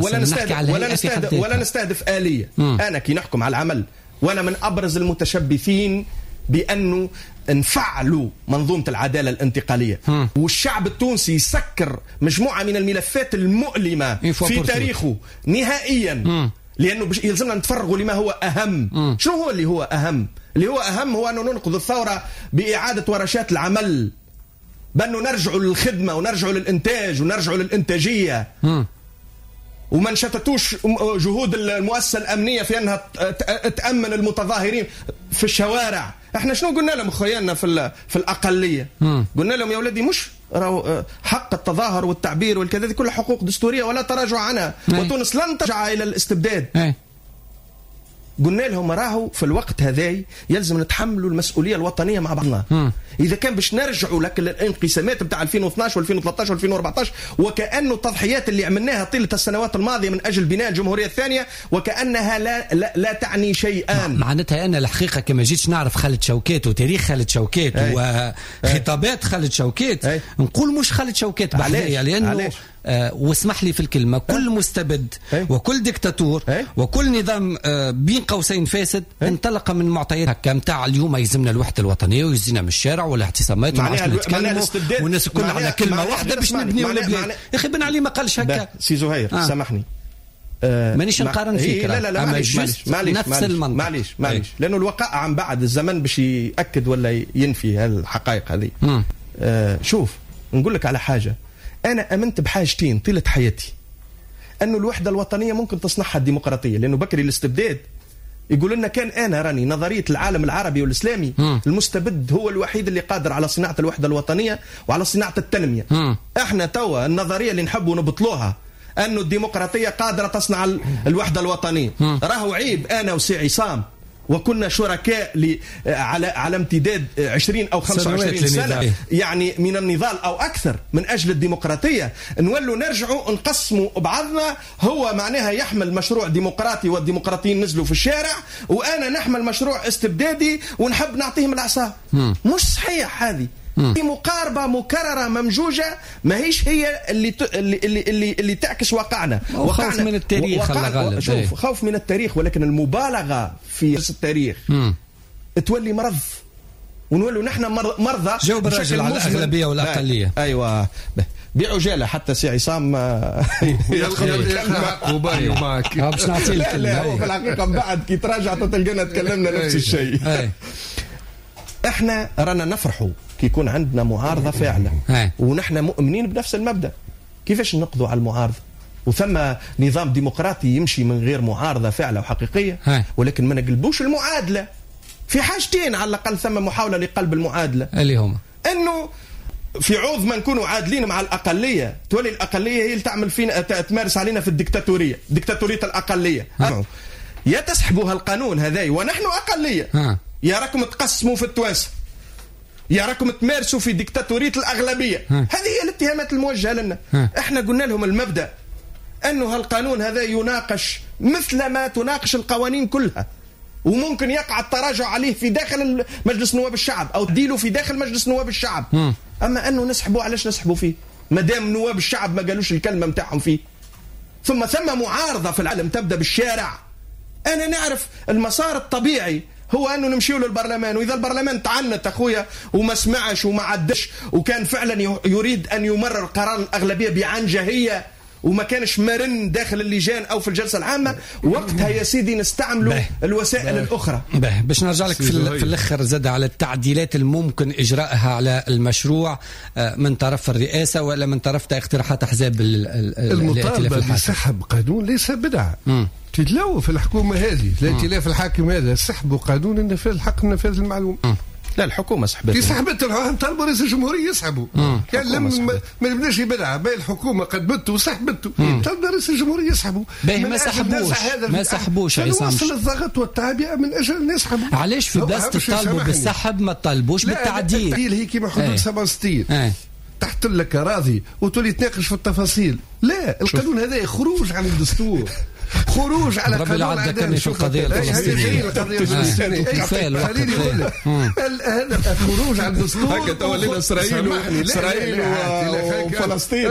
ولا نستهدف آلية. أنا كي نحكم على العمل وأنا من أبرز المتشبثين بأنه نفعلوا منظومة العدالة الانتقالية، والشعب التونسي يسكر مجموعة من الملفات المؤلمة في تاريخه نهائيا، لأنه يلزمنا نتفرغوا لما هو أهم. شنو هو اللي هو أهم؟ اللي هو أهم هو أنه ننقذ الثورة بإعادة ورشات العمل، بأنه نرجعوا للخدمة ونرجعوا للإنتاج ونرجعوا للإنتاجية، وما نشتتوش جهود المؤسسة الأمنية في أنها تأمن المتظاهرين في الشوارع. احنا شنو قلنا لهم خيالنا في الأقلية؟ قلنا لهم يا ولدي مش حق التظاهر والتعبير والكذا كل حقوق دستورية ولا تراجع عنها، وتونس لن ترجع إلى الاستبداد. قلنا لهم راهو في الوقت هذا يلزم نتحملوا المسؤولية الوطنية مع بعضنا. إذا كان باش نرجعوا لك الانقسامات بتاع 2012 و2013 و2014 وكأنه التضحيات اللي عملناها طيلة السنوات الماضية من أجل بناء الجمهورية الثانية وكأنها لا تعني شيئا. معناتها أنا الحقيقة كما جيتش نعرف خالد شوكات وتاريخ خالد شوكات وخطابات خالد شوكات نقول مش خالد شوكات بحذايا، لأنه واسمح لي في الكلمة كل مستبد وكل ديكتاتور وكل نظام بين قوسين فاسد انطلق من معطيات هكا متاع اليوم يلزمنا الوحدة الوطنية ويزينا من الشارع والاعتصامات وما عادش نتكلموا والناس كلها على كلمة واحدة باش نبنيوا البلاد. يا أخي بن علي ما قالش هكا. سي زهير سامحني مانيش نقارن فيك. لا معليش لأنه الوقائع عن بعد الزمن باش يأكد ولا ينفي هالحقائق هذه. شوف نقول لك على حاجة، أنا أمنت بحاجتين طيلة حياتي، أنه الوحدة الوطنية ممكن تصنعها الديمقراطية، لأنه بكري الاستبداد يقول لنا كان أنا راني نظرية العالم العربي والإسلامي المستبد هو الوحيد اللي قادر على صناعة الوحدة الوطنية وعلى صناعة التنمية. احنا توا النظرية اللي نحبوا نبطلوها أنه الديمقراطية قادرة تصنع الوحدة الوطنية. راهو عيب أنا وسي عصام وكنا شركاء على امتداد 20 أو 25 سنة يعني من النضال أو أكثر من أجل الديمقراطية، نولوا نرجعوا نقسموا بعضنا. هو معناها يحمل مشروع ديمقراطي والديمقراطيين نزلوا في الشارع، وأنا نحمل مشروع استبدادي ونحب نعطيهم العصا. مش صحيح هذه. في مقاربة مكررة ممجوجة ما هيش هي اللي تعكس واقعنا. خوف من التاريخ غالب. شوف خوف من التاريخ، ولكن المبالغة في التاريخ تولي مرض، ونولوا نحن مرضى. جاوب الرجل على الأغلبية والأقلية. أيوة بعجالة حتى سي عصام وباي معك باش نعطي الكلمة. في الحقيقة بعد كي تراجع تلقانا تكلمنا نفس الشيء. احنا رانا نفرحوا كي يكون عندنا معارضة فعلا ونحن مؤمنين بنفس المبدأ. كيفاش نقضوا على المعارضة؟ وثم نظام ديمقراطي يمشي من غير معارضة فعلة وحقيقية، ولكن ما نقلبوش المعادلة في حاجتين على الأقل. ثم محاولة لقلب المعادلة اللي هما أنه في عوض ما نكونوا عادلين مع الأقلية تولي الأقلية هي اللي تعمل فينا تمارس علينا في الدكتاتورية، دكتاتورية الأقلية. يا تسحبوا هالقانون هذاي ونحن أقلية، يا راكم تقسموا في التوانسة، يا راكم تمارسوا في دكتاتورية الأغلبية. هذه هي الاتهامات الموجهة لنا. احنا قلنا لهم المبدأ أنه هالقانون هذا يناقش مثل ما تناقش القوانين كلها، وممكن يقع التراجع عليه في داخل مجلس نواب الشعب أو تديله في داخل مجلس نواب الشعب. أما أنه نسحبه، علاش نسحبه فيه مادام نواب الشعب ما قالوش الكلمة متاعهم فيه؟ ثم معارضة في العالم تبدأ بالشارع. أنا نعرف المسار الطبيعي هو أنه نمشيو للبرلمان، وإذا البرلمان تعنت أخويا وما سمعش وما عدش وكان فعلا يريد أن يمرر قرار الأغلبية بعنجهية وما كانش مرن داخل اللجان أو في الجلسة العامة، وقتها يا سيدي نستعملوا الوسائل الأخرى. باش نرجع لك في الأخر زاد على التعديلات الممكن إجراءها على المشروع من طرف الرئاسة ولا من طرف اقتراحات أحزاب المطالبة بسحب قانون ليس بدعة. تتلو في الحكومة هذه الائتلاف الحاكم هذا سحبوا قانون النفاذ الحق النفاذ المعلوم. لا الحكومة سحبت. في سحبت طلبوا رئيس الجمهورية يسحبوا. كان لما ما نبداش بدعة باهي الحكومة قدمته وسحبته، طلب رئيس الجمهورية يسحبوا. ما سحبوش عصام. وصل الضغط والتعبئة من أجل أن يسحبوا. علاش في بلاصة تطالبوا بالسحب ما تطالبوش بالتعديل؟ التعديل هي كيما حدود 67 تحت لك راضي وتولي تناقش في التفاصيل. لا، القانون هذا خروج عن الدستور، خروج على قانون العدالة في القضية الفلسطينية. هذا خروج عن الدستور. هكا تولينا إسرائيل وفلسطين.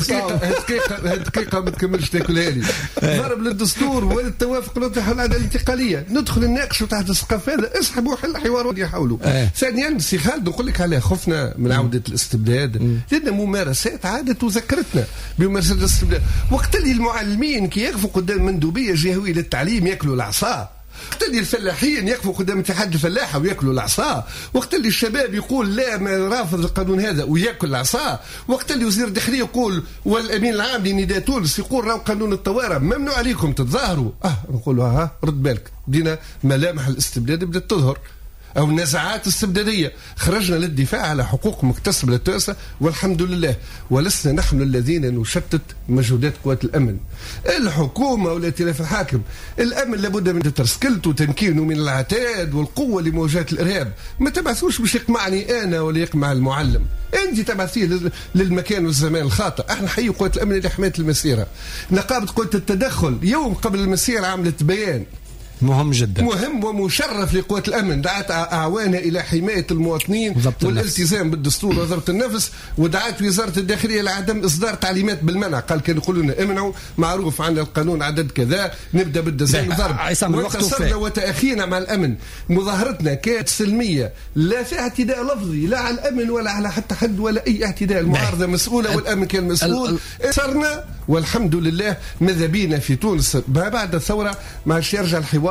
دقيقة ما تكملش تاكلها لي. ضرب للدستور والتوافق الوطني حول العدالة الانتقالية، ندخل نناقشوا تحت السقف هذا، اسحبوا حل الحوار يحاولوا. ثانيا سي خالد نقول لك عليه، خفنا من عودة الاستبداد لأن ممارسات عادت وذكرتنا بممارسات الاستبداد. وقت اللي المعلمين كي يقفوا قدام مندوبية جهوية للتعليم يأكلوا العصا، وقت اللي الفلاحين يقفوا قدام اتحاد الفلاحة ويأكلوا العصا، وقت اللي الشباب يقول لا ما رافض القانون هذا ويأكل العصا، وقت اللي وزير الداخلية يقول والأمين العام لنداء تونس يقول راهو قانون الطوارئ ممنوع عليكم تتظاهروا. نقولوا رد بالك، بدينا ملامح الاستبداد بدأت تظهر أو النزعات الاستبدادية. خرجنا للدفاع على حقوق مكتسبة للتوانسة والحمد لله، ولسنا نحن الذين نشتت مجهودات قوات الأمن. الحكومة والائتلاف الحاكم، الأمن لابد من ترسكلته وتمكينه من العتاد والقوة لمواجهة الإرهاب. ما تبعثوش باش يقمعني أنا ولا يقمع المعلم، أنت تبعثيه للمكان والزمان الخاطئ. احنا حي قوات الأمن لحماية المسيرة. نقابة قوة التدخل يوم قبل المسيرة عملت بيان مهم جدا، مهم ومشرف لقوات الأمن، دعت أعوانها إلى حماية المواطنين والالتزام بالدستور وضبط النفس، ودعت وزارة الداخلية لعدم إصدار تعليمات بالمنع. قال كانوا يقولوا لنا امنعوا، معروف عن القانون عدد كذا نبدأ بالدزام وضرب. وانتصرنا وتأخينا مع الأمن، مظاهرتنا كانت سلمية لا فيها اعتداء لفظي لا على الأمن ولا على حتى حد ولا أي اعتداء. المعارضة مسؤولة والأمن كان مسؤول. صرنا والحمد لله. ماذا بينا في تونس بعد الثورة ما يرجع الحوار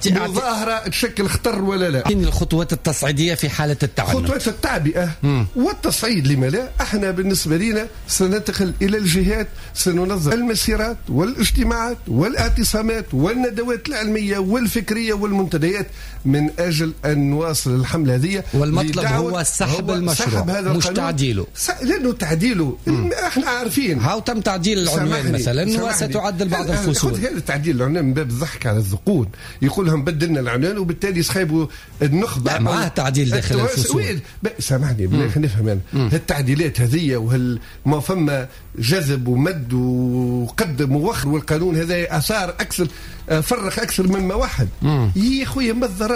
مظاهرة تشكل خطر ولا لا. الخطوات التصعيدية في حالة التعنت، خطوات التعبئة والتصعيد لما لا. احنا بالنسبة لنا سندخل إلى الجهات، سننظم المسيرات والاجتماعات والاعتصامات والندوات العلمية والفكرية والمنتديات من أجل أن نواصل الحملة هذه. والمطلب هو سحب المشروع مش تعديله، لأنه تعديله احنا عارفين هاو تم تعديل العنوان مثلا وستعدل بعض الفصول. هذا تعديل العنوان من باب الضحك على الذقون، يقول لهم بدلنا العنوان وبالتالي يسخيبوا النخبة. معاه تعديل داخل الفصول. سامحني خلينا نفهم أنا التعديلات هذه ما فما جذب ومد وقدم ووخر، والقانون هذا أثار أكثر فرق أكثر مما واحد. يا خويا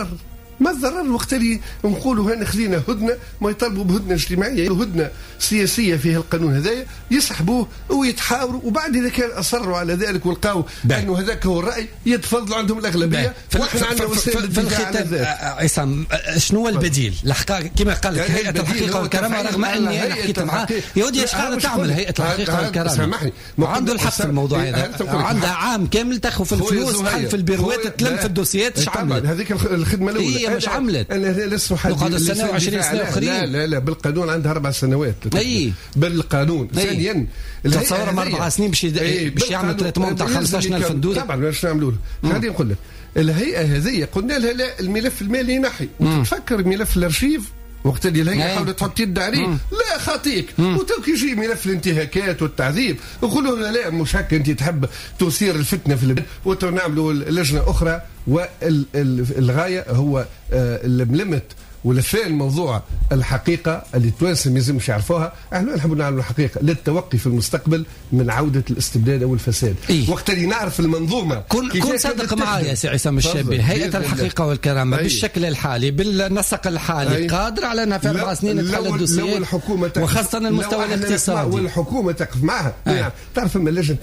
ما الضرر وقت اللي نقولوا هنا خذينا هدنة، ما يطالبوا بهدنة اجتماعية هدنة سياسية فيها القانون هذايا، يسحبوه ويتحاوروا، وبعد إذا كان أصروا على ذلك والقاو أنه هذاك هو الرأي يتفضلوا عندهم الأغلبية. وإحنا عندنا وسائل الدفاع على ذلك. عصام شنو البديل؟ كما قال لك هيئة الحقيقة والكرامة، رغم أني أنا حكيت معاه يا ودي إيش قاعدة تعمل هيئة الحقيقة والكرامة؟ عنده الحق في الموضوع هذا، عندها عام كامل تاخذ في الفلوس، تحل في البيروات، تلم في الدوسيات. ايش عملت؟ هذيك الخدمة الأولى. هي مش عملت انا لسه نقعد سنه و20 سنه اخرين. لا بالقانون عندها 4 سنوات. اي بالقانون. ثانيا تصور 4 سنين باش يعمل تريتمون تاع 15,000 دولار. طبعا باش نعملوا له. خليني نقول لك الهيئه هذه قلنا لها لا الملف المالي ينحي. وتفكر ملف الارشيف وقت اللي الهيئه حاولت تحط يد عليه لا خاطيك وتوك يجي ملف الانتهاكات والتعذيب يقولوا لا مش هكا انت تحب تثير الفتنه في البلاد وتنعملوا لجنه اخرى. والغايه هو الملمت والثاني موضوع الحقيقه اللي التوانسه ما يلزمش يعرفوها. احنا نحب نعملوا الحقيقه للتوقي في المستقبل من عوده الاستبداد او الفساد. وقت اللي نعرف المنظومه كن صادق معايا يا سي عصام الشابي. هيئه الحقيقه والكرامه بالشكل الحالي بالنسق الحالي قادر على انها في 4 سنين تحل الدوسيات وخاصه المستوى الاقتصادي والحكومه تقف معها. يعني تعرف لما لجنه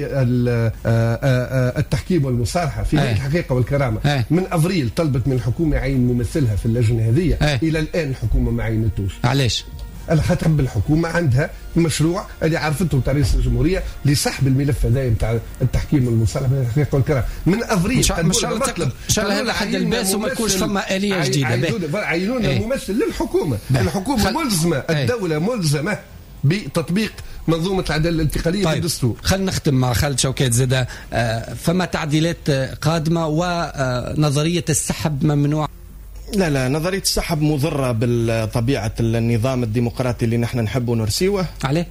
التحكيم والمصالحه في هيئه الحقيقه والكرامه من افريل طلبت من الحكومه يعين ممثلها في اللجنه هذه. الى الان الحكومه ما عينتوش. علاش؟ خاطر الحكومه عندها مشروع اللي عرفته تاع رئيس الجمهوريه لسحب الملف هذا نتاع التحكيم والمصالحه بين الحقيقه والكرامه من افريل. ان شاء الله هذا حد الباس وما يكونش فما اليه جديده. عينونا ممثل للحكومه. الحكومه ملزمه الدوله ملزمه بتطبيق منظومه العداله الانتقاليه في الدستور. خلينا نختم مع خالد شوكات زاده. فما تعديلات قادمه ونظريه السحب ممنوع. لا نظرية السحب مضرة بالطبيعة النظام الديمقراطي اللي نحن نحب ونرسيوه عليه.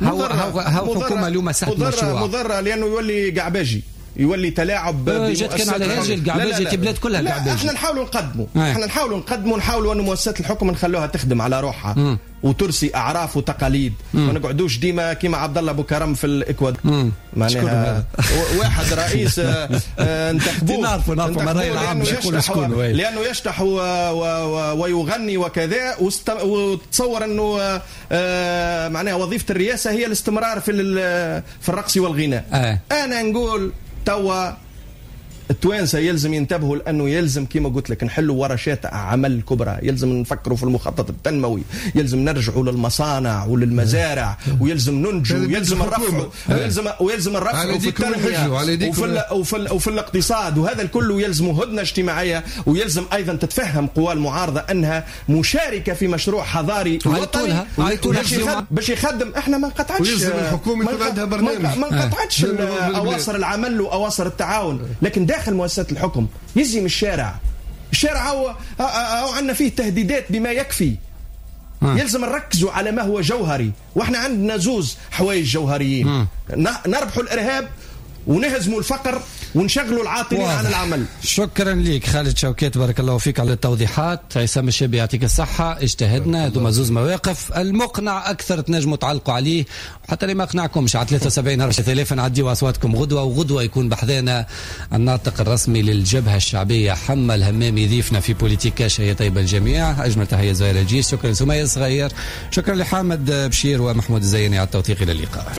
هو حكومة اليوم سحب مشروع مضرة لأنه يولي قعباجي يولي تلاعب جات كان على هاجي القعباجي في بلاد كلها قعباجي. احنا نحاولوا نقدموا انه مؤسسات الحكم نخلوها تخدم على روحها وترسي اعراف وتقاليد. ما نقعدوش ديما كيما عبد الله ابو كرم في الاكوادور معناها واحد رئيس انتخبوه نعرفوا الراي العام لانه يشطح ويغني وكذا وتصور انه معناها وظيفه الرئاسه هي الاستمرار في الرقص والغناء. انا نقول توا التوانسه يلزم ينتبهوا لانه يلزم كما قلت لك نحلوا ورشات عمل كبرى. يلزم نفكروا في المخطط التنموي. يلزم نرجعوا للمصانع وللمزارع ويلزم ننجوا ويلزم الرفع ويلزم الرفع في التنميه وفي الاقتصاد. وهذا الكل يلزم هدنه اجتماعيه ويلزم ايضا تتفهم قوى المعارضه انها مشاركه في مشروع حضاري وطني باش يخدم. احنا ما نقطعتش الحكومه يكون عندها برنامج ما نقطعتش اواصر العمل واواصر التعاون. لكن داخل مؤسسات الحكم يجي من الشارع هو عندنا فيه تهديدات بما يكفي. يلزم نركزوا على ما هو جوهري. واحنا عندنا زوز حوايج جوهريين. نربحوا الارهاب ونهزموا الفقر ونشغلوا العاطلين عن العمل. شكرا لك خالد شوكات بارك الله فيك على التوضيحات. عصام الشابي يعطيك الصحة. اجتهدنا هذوما زوز مواقف. المقنع أكثر تنجموا تعلقوا عليه وحتى اللي ما أقنعكمش على 73 نعديوا أصواتكم غدوة. وغدوة يكون بحذانا الناطق الرسمي للجبهة الشعبية حمى الهمامي ضيفنا في بوليتيكا. شهية طيبة الجميع. أجمل تحية زهير الجيش. شكرا سمية صغير. شكرا لحامد بشير ومحمود الزيني على التوثيق. إلى اللقاء.